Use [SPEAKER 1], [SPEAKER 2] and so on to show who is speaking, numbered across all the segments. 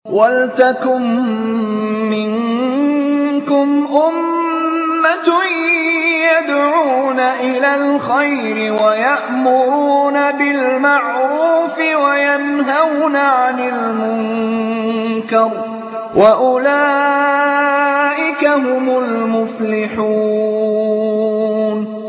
[SPEAKER 1] وَلْتَكُن مِّنكُمْ أُمَّةٌ يَدْعُونَ إِلَى الْخَيْرِ وَيَأْمُرُونَ بِالْمَعْرُوفِ وَيَنْهَوْنَ عَنِ الْمُنكَرِ ۚ وَأُولَٰئِكَ هُمُ الْمُفْلِحُونَ.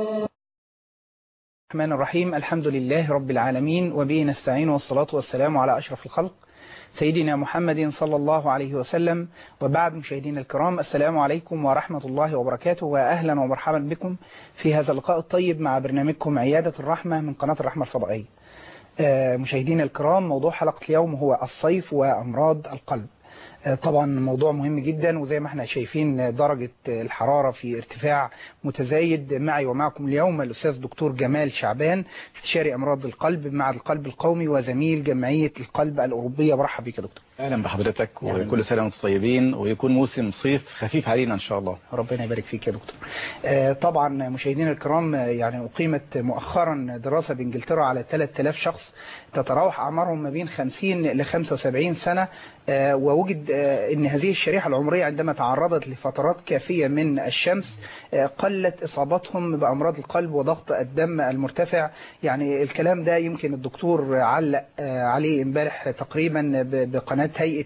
[SPEAKER 2] الرحمن الرحيم. الحمد لله رب العالمين، وبه نستعين، والصلاة والسلام على أشرف الخلق سيدنا محمد صلى الله عليه وسلم. وبعد، مشاهدينا الكرام، السلام عليكم ورحمة الله وبركاته، وأهلا ومرحبا بكم في هذا اللقاء الطيب مع برنامجكم عيادة الرحمة من قناة الرحمة الفضائية. مشاهدينا الكرام، موضوع حلقة اليوم هو الصيف وأمراض القلب. طبعا موضوع مهم جدا، وزي ما احنا شايفين درجة الحرارة في ارتفاع متزايد. معي ومعكم اليوم الأستاذ دكتور جمال شعبان، استشاري أمراض القلب بمعهد القلب القومي وزميل جمعية القلب الأوروبية. برحب بك يا دكتور.
[SPEAKER 3] اهلا بحضرتك، وكل سنه وانتم طيبين، ويكون موسم صيف خفيف علينا ان شاء الله.
[SPEAKER 2] ربنا يبارك فيك يا دكتور. طبعا مشاهدينا الكرام، يعني أقيمت مؤخرا دراسة بإنجلترا على 3000 شخص تتراوح أعمارهم ما بين 50 ل 75 سنة، ووجد أن هذه الشريحة العمرية عندما تعرضت لفترات كافية من الشمس قلت إصابتهم بأمراض القلب وضغط الدم المرتفع. يعني الكلام ده يمكن الدكتور علق عليه امبارح تقريبا بقناة هيئة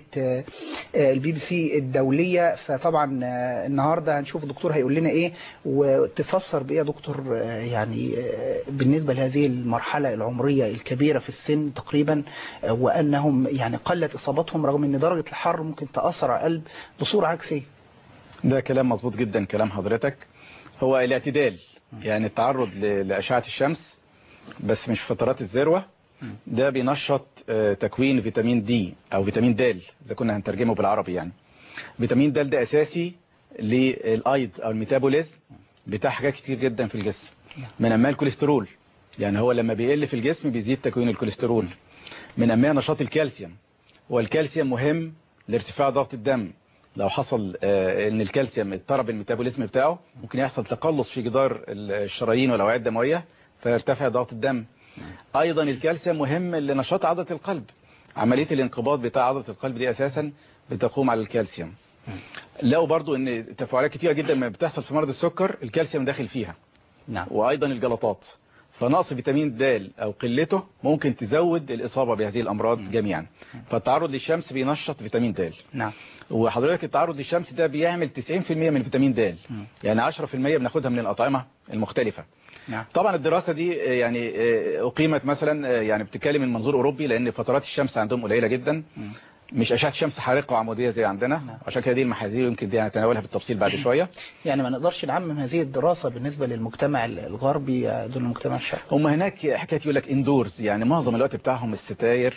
[SPEAKER 2] الBBC الدولية. فطبعا النهاردة هنشوف الدكتور هيقول لنا ايه، وتفسر بايه يا دكتور يعني بالنسبة لهذه المرحلة العمرية الكبيرة في السن تقريبا، وأنهم يعني قلت إصابتهم رغم أن درجة الحر ممكن تأثر على القلب بصورة عكسية.
[SPEAKER 3] ده كلام مظبوط جدا كلام حضرتك. هو الاعتدال، يعني التعرض لأشعة الشمس بس مش فترات الذروة، ده بينشط تكوين فيتامين دي أو فيتامين د إذا كنا هنترجمه بالعربي. يعني فيتامين د ده أساسي للأيض أو الميتابوليزم بتاع حاجات كتير جدا في الجسم، من أمام الكوليسترول. يعني هو لما بيقل في الجسم بيزيد تكوين الكوليسترول. من أمام نشاط الكالسيوم، والكالسيوم مهم لارتفاع ضغط الدم. لو حصل ان الكالسيوم اضطرب الميتابوليزم بتاعه، ممكن يحصل تقلص في جدار الشرايين والأوعية الدموية فيرتفع ضغط الدم. ايضا الكالسيوم مهم لنشاط عضلة القلب. عملية الانقباض بتاع عضلة القلب دي اساسا بتقوم على الكالسيوم. لو برضو ان تفاعلات كتيرة جدا ما بتحصل في مرض السكر الكالسيوم داخل فيها.
[SPEAKER 2] نعم.
[SPEAKER 3] وايضا الجلطات. فنقص فيتامين د او قلته ممكن تزود الاصابة بهذه الامراض جميعا. فالتعرض للشمس بينشط فيتامين د.
[SPEAKER 2] نعم.
[SPEAKER 3] وحضرتك التعرض للشمس ده بيعمل 90% من فيتامين د، يعني 10% بناخدها من الأطعمة المختلفة.
[SPEAKER 2] نعم.
[SPEAKER 3] طبعا الدراسة دي يعني أقيمت مثلا، يعني بتتكلم من منظور أوروبي، لأن فترات الشمس عندهم قليلة جدا، مش أشعة شمس حارقة وعمودية زي عندنا.
[SPEAKER 2] نعم.
[SPEAKER 3] عشان كده دي المحاذير يمكن دي هنتناولها بالتفصيل بعد شوية.
[SPEAKER 2] يعني ما نقدرش نعمم هذه الدراسة بالنسبة للمجتمع الغربي دون المجتمع الشرقي.
[SPEAKER 3] هم هناك حكاية يقول لك اندورز، يعني معظم الوقت بتاعهم الستاير،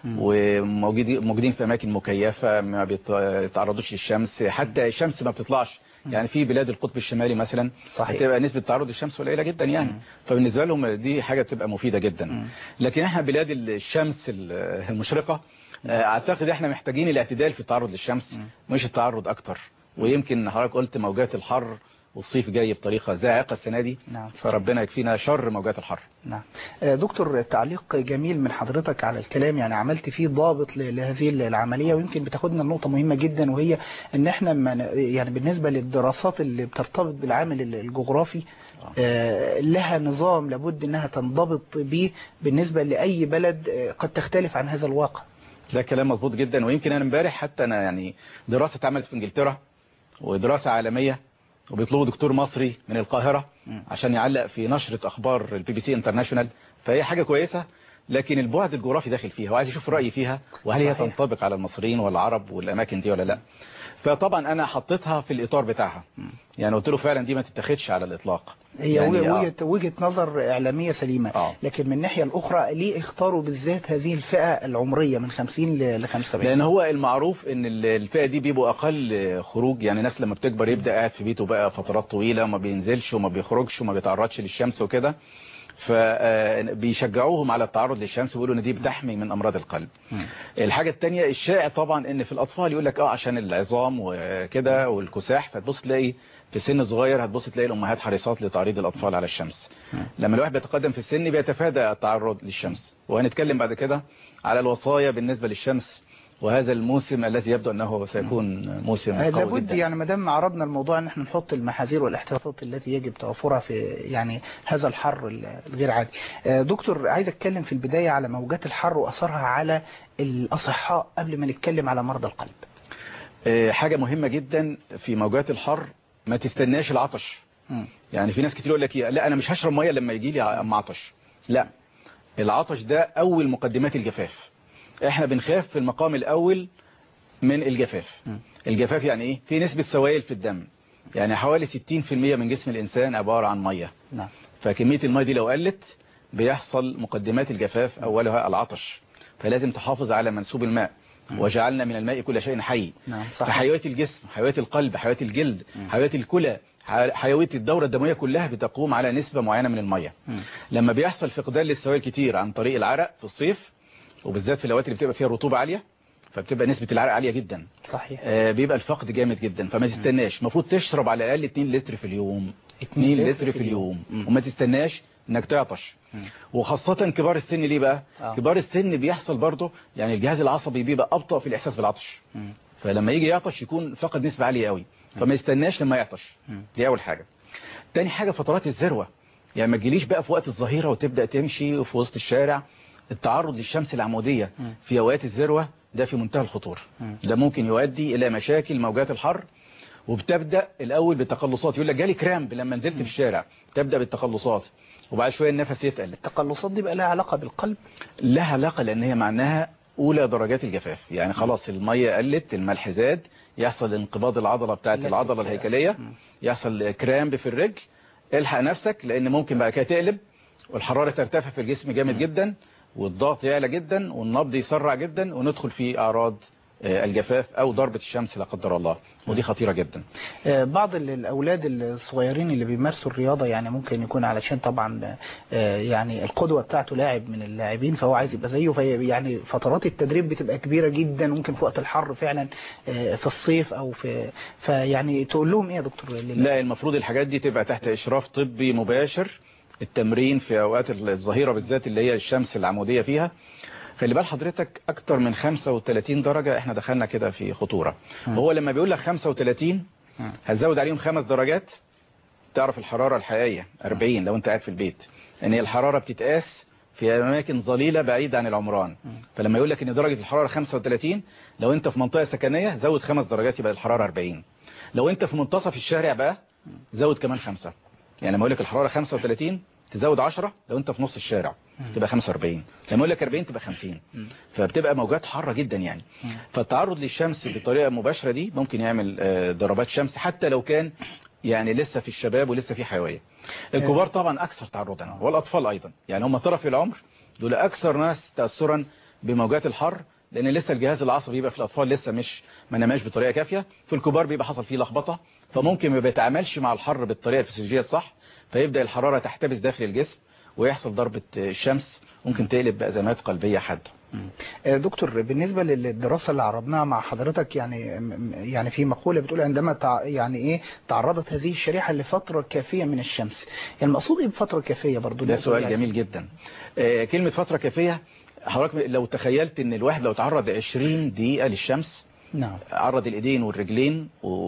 [SPEAKER 3] وموجودين في اماكن مكيفة، ما بيتعرضوش للشمس، حتى الشمس ما بتطلعش. يعني في بلاد القطب الشمالي مثلا هتبقى نسبة تعرض الشمس قليلة جدا، يعني فبالنسبة لهم دي حاجة بتبقى مفيدة جدا. لكن احنا بلاد الشمس المشرقة، اعتقد احنا محتاجين الاعتدال في التعرض للشمس، مش التعرض اكتر. ويمكن حضرتك قلت موجات الحر والصيف جاي بطريقة زاعقة السنة دي.
[SPEAKER 2] نعم.
[SPEAKER 3] فربنا يكفينا شر موجات الحر.
[SPEAKER 2] نعم. دكتور، تعليق جميل من حضرتك على الكلام، يعني عملت فيه ضابط لهذه العملية، ويمكن بتاخدنا لنقطة مهمة جدا، وهي ان احنا يعني بالنسبة للدراسات اللي بترتبط بالعامل الجغرافي لها نظام لابد انها تنضبط به بالنسبة لأي بلد قد تختلف عن هذا الواقع.
[SPEAKER 3] ده كلام مظبوط جدا. ويمكن انا امبارح حتى انا يعني دراسة اتعملت في انجلترا ودراسة عالمية، وبيطلبوا دكتور مصري من القاهرة عشان يعلق في نشرة اخبار الBBC انترناشونال. فهي حاجة كويسة، لكن البعد الجغرافي داخل فيها، وعايز يشوف رأيي فيها، وهل هي تنطبق على المصريين والعرب والاماكن دي ولا لا. فطبعا انا حطيتها في الاطار بتاعها، يعني قلت له فعلا دي ما تتاخدش على الاطلاق.
[SPEAKER 2] هي يعني وجهة نظر إعلامية سليمة. لكن من الناحية الأخرى ليه اختاروا بالذات هذه الفئة العمرية من 50 ل 75؟
[SPEAKER 3] لأن هو المعروف ان الفئة دي بيبقوا أقل خروج، يعني ناس لما بتكبر يبدأ قاعد في بيته بقى فترات طويلة، وما بينزلش وما بيخرجش وما بيتعرضش للشمس وكده، فبيشجعوهم على التعرض للشمس ويقولوا ان دي بتحمي من امراض القلب. الحاجة التانية الشائع طبعا ان في الاطفال يقول لك عشان العظام وكده والكساح، فتبص تلاقي في سن صغير هتبص تلاقي الامهات حريصات لتعريض الاطفال على الشمس. لما الواحد بيتقدم في السن بيتفادى التعرض للشمس. وهنتكلم بعد كده على الوصايا بالنسبة للشمس وهذا الموسم الذي يبدو أنه سيكون موسم قوي
[SPEAKER 2] لابد
[SPEAKER 3] جدا.
[SPEAKER 2] يعني ما دام عرضنا الموضوع ان احنا نحط المحاذير والاحتياطات التي يجب توفرها في يعني هذا الحر الغير عادي. دكتور، عايز اتكلم في البداية على موجات الحر واثرها على الاصحاء قبل ما نتكلم على مرضى القلب.
[SPEAKER 3] حاجة مهمة جدا في موجات الحر، ما تستناش العطش. يعني في ناس كتير يقول لك لا انا مش هشرب ميه لما يجي لي عطش. لا، العطش ده اول مقدمات الجفاف. احنا بنخاف في المقام الاول من الجفاف. الجفاف يعني ايه؟ في نسبة سوائل في الدم، يعني حوالي 60% من جسم الانسان عبارة عن ميه.
[SPEAKER 2] نعم.
[SPEAKER 3] فكمية الميه دي لو قلت بيحصل مقدمات الجفاف، اولها العطش. فلازم تحافظ على منسوب الماء. وجعلنا من الماء كل شيء حي.
[SPEAKER 2] نعم.
[SPEAKER 3] فحيوية الجسم، حيوية القلب، حيوية الجلد، حيوية الكلى، حيوية الدورة الدموية كلها بتقوم على نسبة معينة من المية. لما بيحصل فقدان للسوائل كتير عن طريق العرق في الصيف، وبالذات في الاوقات اللي بتبقى فيها رطوبة عالية، فبتبقى نسبة العرق عالية جدا.
[SPEAKER 2] صحيح.
[SPEAKER 3] بيبقى الفقد جامد جدا. فما تستناش، المفروض تشرب على الاقل 2 لتر في اليوم. 2 لتر في اليوم. وما تستناش انك تعطش. وخاصة كبار السن. ليه بقى؟ كبار السن بيحصل برضه يعني الجهاز العصبي بيبقى ابطأ في الاحساس بالعطش. فلما يجي يعطش يكون فقد نسبة عالية قوي. فما يستناش لما يعطش. دي اول حاجة. تاني حاجة فترات الذروة. يعني ما تجيليش بقى في وقت الظهيرة وتبدأ تمشي في وسط الشارع. التعرض للشمس العمودية في اوقات الذروة ده في منتهى الخطورة. ده ممكن يؤدي الى مشاكل موجات الحر. وبتبدأ الاول بالتقلصات. يقول لك جالي كرامب لما نزلت في الشارع. تبدأ بالتقلصات وبعد شوية النفس يتقل.
[SPEAKER 2] التقلصات دي بقى لها علاقة بالقلب؟
[SPEAKER 3] لها علاقة، لان هي معناها اولى درجات الجفاف. يعني خلاص المية قلت، الملح زاد، يحصل انقباض العضلة بتاعت العضلة الهيكلية، يحصل كرامب في الرجل. الحق نفسك، لان ممكن بقى كده تقلب والحرارة ترتفع في الجسم جامد جدا، والضغط يعلى جدا، والنبض يسرع جدا، وندخل في اعراض الجفاف او ضربة الشمس لا قدر الله. ودي خطيرة جدا.
[SPEAKER 2] بعض الاولاد الصغيرين اللي بيمارسوا الرياضة يعني ممكن يكون علشان طبعا يعني القدوة بتاعته لاعب من اللاعبين، فهو عايز يبقى زيه. يعني فترات التدريب بتبقى كبيرة جدا، ممكن في وقت الحر فعلا في الصيف او فيعني تقول لهم ايه يا دكتور؟
[SPEAKER 3] لا، المفروض الحاجات دي تبقى تحت اشراف طبي مباشر. التمرين في اوقات الظهيرة بالذات اللي هي الشمس العمودية فيها، خلي بال حضرتك اكتر من 35 درجة احنا دخلنا كده في خطورة. وهو لما بيقول لك 35 هتزود عليهم 5 درجات، تعرف الحرارة الحقيقية 40 لو انت قاعد في البيت. ان الحرارة بتتقاس في اماكن ظليلة بعيدة عن العمران. فلما يقول لك ان درجة الحرارة 35، لو انت في منطقة سكنية زود 5 درجات يبقى الحرارة 40. لو انت في منتصف الشارع بقى زود كمان 5. يعني لما يقول لك الحرارة 35 تزود 10، لو انت في نص الشارع تبقى 45، لما يقول لك 40 تبقى 50. فبتبقى موجات حارة جدا يعني. فالتعرض للشمس بطريقة مباشرة دي ممكن يعمل ضربات شمس، حتى لو كان يعني لسه في الشباب ولسه في حيوية. الكبار طبعا اكثر تعرضا، والاطفال ايضا. يعني هم طرف العمر دول اكثر ناس تأثرا بموجات الحر، لان لسه الجهاز العصبي يبقى في الاطفال لسه ما نماش بطريقة كافية. في الكبار بيبقى حصل فيه لخبطة، فممكن ما بيتعاملش مع الحر بالطريقة الفسيولوجية الصح، فيبدأ الحرارة تحتبس داخل الجسم ويحصل ضربة الشمس، ممكن تقلب بأزمات قلبية حادة.
[SPEAKER 2] دكتور، بالنسبة للدراسة اللي عرضناها مع حضرتك، يعني في مقولة بتقول عندما يعني ايه تعرضت هذه الشريحة لفترة كافية من الشمس، يعني المقصود ايه بفترة كافية؟ برضو
[SPEAKER 3] ده سؤال جميل جدا. كلمة فترة كافية، حضرتك لو تخيلت ان الواحد لو تعرض 20 دقيقة للشمس،
[SPEAKER 2] نعم،
[SPEAKER 3] عرض الايدين والرجلين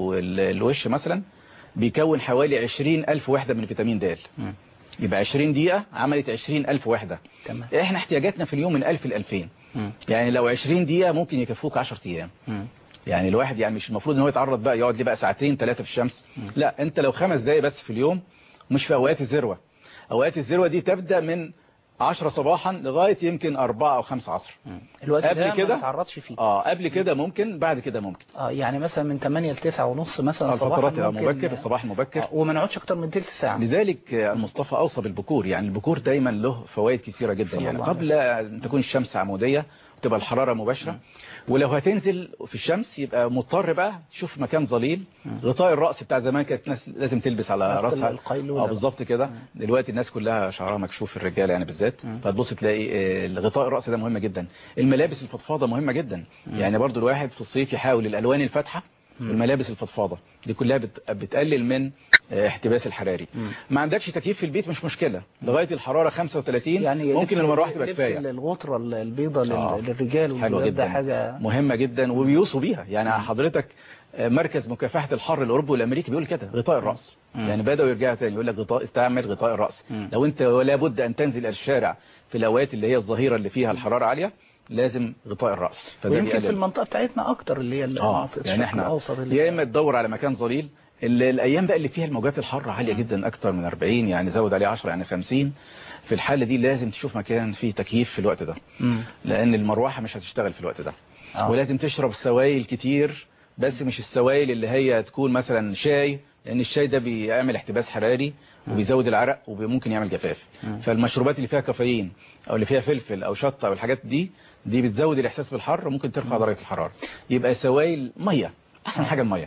[SPEAKER 3] والوش مثلا، بيكون حوالي 20,000 وحدة من فيتامين د. يبقى 20 دقيقة عملت 20,000 وحدة.
[SPEAKER 2] تمام.
[SPEAKER 3] احنا احتياجاتنا في اليوم من 1000 ل 2000. يعني لو 20 دقيقة ممكن يكفوك 10 ايام. يعني الواحد يعني مش المفروض ان هو يتعرض بقى يقعد لي بقى 2 3 في الشمس. لا، انت لو 5 دقايق بس في اليوم، مش في اوقات الذروة. اوقات الذروة دي تبدأ من 10 صباحا لغاية يمكن 4 أو 5 عصر.
[SPEAKER 2] الوقت قبل كده ما تعرضش فيه.
[SPEAKER 3] قبل كده ممكن، بعد كده ممكن.
[SPEAKER 2] يعني مثلا من 8 ل 9 ونص مثلا
[SPEAKER 3] صباحا مبكر، الصباح المبكر.
[SPEAKER 2] وما نقعدش اكتر من تلت ساعة.
[SPEAKER 3] لذلك المصطفى اوصى بالبكور. يعني البكور دايما له فوائد كثيرة جدا، يعني قبل ان تكون الشمس عمودية وتبقى الحرارة مباشرة. ولو هتنزل في الشمس يبقى مضطر بقى تشوف مكان ظليل. غطاء الرأس بتاع زمان كانت الناس لازم تلبس على رأسها بالظبط كده. دلوقتي الناس كلها شعرها مكشوف، الرجال يعني بالذات. فتبص تلاقي غطاء الرأس ده مهم جدا. الملابس الفضفاضة مهمة جدا. يعني برضو الواحد في الصيف يحاول الالوان الفاتحة الملابس الفضفاضه دي كلها بتقلل من احتباس الحراري. ما عندكش تكييف في البيت مش مشكله، لغايه الحراره 35
[SPEAKER 2] يعني
[SPEAKER 3] ممكن المروحه تبقى كفايه.
[SPEAKER 2] الغطره البيضاء للرجال
[SPEAKER 3] حلوه جدا،
[SPEAKER 2] حاجه
[SPEAKER 3] مهمه جدا وبيوصوا بيها. يعني حضرتك مركز مكافحه الحر الاوروبي والامريكي بيقول كده غطاء الراس. يعني بداوا يرجعوا تاني يقول لك استعمل غطاء الراس. لو انت ولا بد ان تنزل الشارع في الاوقات اللي هي الظهيره اللي فيها الحراره عاليه لازم غطاء الراس.
[SPEAKER 2] ويمكن في المنطقه بتاعتنا اكتر اللي هي المناطق
[SPEAKER 3] يعني احنا يا اما تدور على مكان ظليل. الايام بقى اللي فيها الموجات الحاره عاليه جدا اكتر من 40، يعني زود عليه 10 يعني 50. في الحاله دي لازم تشوف مكان فيه تكييف في الوقت ده، لان المروحه مش هتشتغل في الوقت ده. ولازم تشرب سوائل كتير، بس مش السوائل اللي هي تكون مثلا شاي، لان الشاي ده بيعمل احتباس حراري وبيزود العرق وممكن يعمل جفاف. فالمشروبات اللي فيها كافيين او اللي فيها فلفل او شطه او الحاجات دي بتزود الاحساس بالحر وممكن ترفع درجه الحراره. يبقى سوائل ميه احسن حاجه، الميه.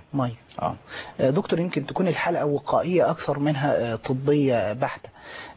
[SPEAKER 2] دكتور، يمكن تكون الحلقه وقائيه اكثر منها طبيه بحته.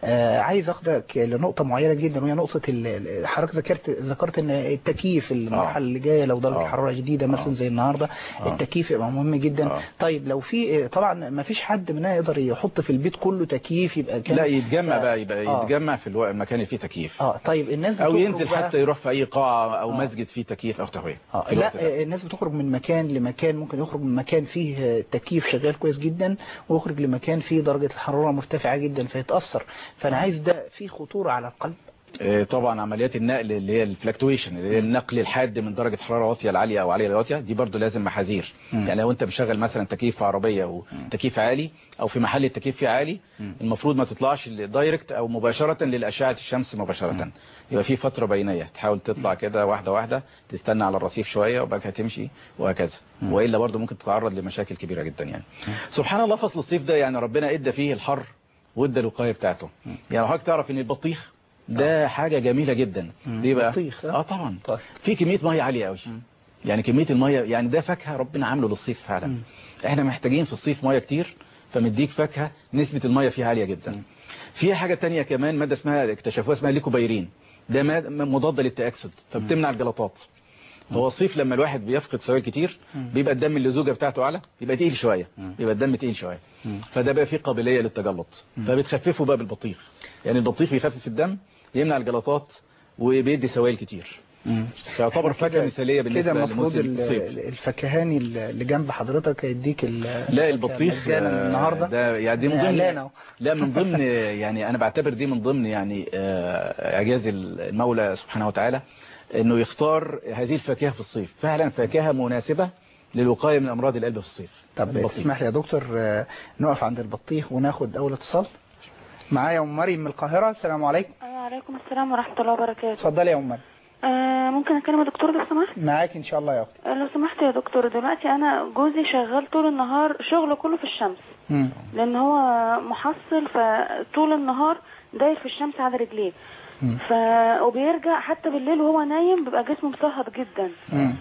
[SPEAKER 2] عايز اخدك لنقطه معينه جدا، وهي نقطه حضرتك ذكرت ان التكييف المرحله اللي جايه لو درجه الحراره شديده مثلا زي النهارده التكييف يبقى مهم جدا. طيب لو في طبعا ما فيش حد مننا يقدر يحط في البيت كله تكييف، يبقى
[SPEAKER 3] لا يتجمع بقى، يبقى يتجمع في المكان اللي فيه تكييف.
[SPEAKER 2] طيب الناس
[SPEAKER 3] او ينزل حتى يروح في اي قاعه او مسجد فيه تكييف او تهويه.
[SPEAKER 2] لا الناس بتخرج من مكان لمكان، ممكن يخرج من مكان فيه تكييف شغال كويس جدا ويخرج لمكان فيه درجه الحراره مرتفعه جدا فيتاثر. فانا عايز ده فيه خطوره على القلب.
[SPEAKER 3] طبعا عمليات النقل اللي هي الفلكتويشن، اللي هي النقل الحاد من درجه حراره واطيه لعاليه او عاليه لواطيه، دي برضو لازم محاذير. يعني لو انت مشغل مثلا تكييف في عربيه وتكييف عالي او في محل التكييف فيه عالي، المفروض ما تطلعش دايركت او مباشره للاشعه الشمس مباشره. يبقى في فتره بينيه تحاول تطلع كده واحده واحده، تستنى على الرصيف شويه وبعد كده تمشي وهكذا. والا برضو ممكن تتعرض لمشاكل كبيره جدا. يعني سبحان الله فصل الصيف ده يعني ربنا ادى فيه الحر وادى الوقايه بتاعته. يعني حضرتك تعرف ان البطيخ ده حاجة جميلة جدا. ليه بقى؟
[SPEAKER 2] بطيخ
[SPEAKER 3] طبعا في كمية مية عالية قوي. يعني كمية المية، يعني ده فاكهة ربنا عامله للصيف فعلا. احنا محتاجين في الصيف مية كتير، فمديك فاكهة نسبة المية فيها عالية جدا. في حاجة تانية كمان، مادة اسمها اكتشفوها اسمها ليكوبيرين، ده مضاد للتأكسد فبتمنع الجلطات. هو الصيف لما الواحد بيفقد سوائل كتير بيبقى الدم اللزوجة بتاعته اعلى، يبقى تقيل شوية، يبقى الدم تقيل شوية، فده بقى فيه قابلية للتجلط، فبتخففه بقى بالبطيخ. يعني البطيخ بيخفف الدم، يمنع الجلطات، وبيدي سوائل كتير. فيعتبر فاكهه مثاليه بالنسبه لموسم الصيف.
[SPEAKER 2] الفكهاني اللي جنب حضرتك هيديك
[SPEAKER 3] لا البطيخ
[SPEAKER 2] النهارده
[SPEAKER 3] ده يعني دي من ضمن من ضمن يعني انا بعتبر دي من ضمن يعني اعجاز المولى سبحانه وتعالى انه يختار هذه الفاكهه في الصيف. فعلا فاكهه مناسبه للوقايه من امراض القلب في الصيف.
[SPEAKER 2] طب اسمح لي يا دكتور نقف عند البطيخ وناخد اول اتصال. معايا ام مريم من القاهره. السلام عليكم.
[SPEAKER 4] وعليكم السلام ورحمه الله وبركاته.
[SPEAKER 2] اتفضلي يا ام مريم.
[SPEAKER 4] ممكن اكلم الدكتور لو سمحت؟
[SPEAKER 2] معاك ان شاء الله يا اختي.
[SPEAKER 4] لو سمحت يا دكتور، دلوقتي انا جوزي شغال طول النهار، شغله كله في الشمس. لان هو محصل، فطول النهار داير في الشمس على رجليه. وبيرجع حتى بالليل وهو نايم بيبقى جسمه مسهط جدا.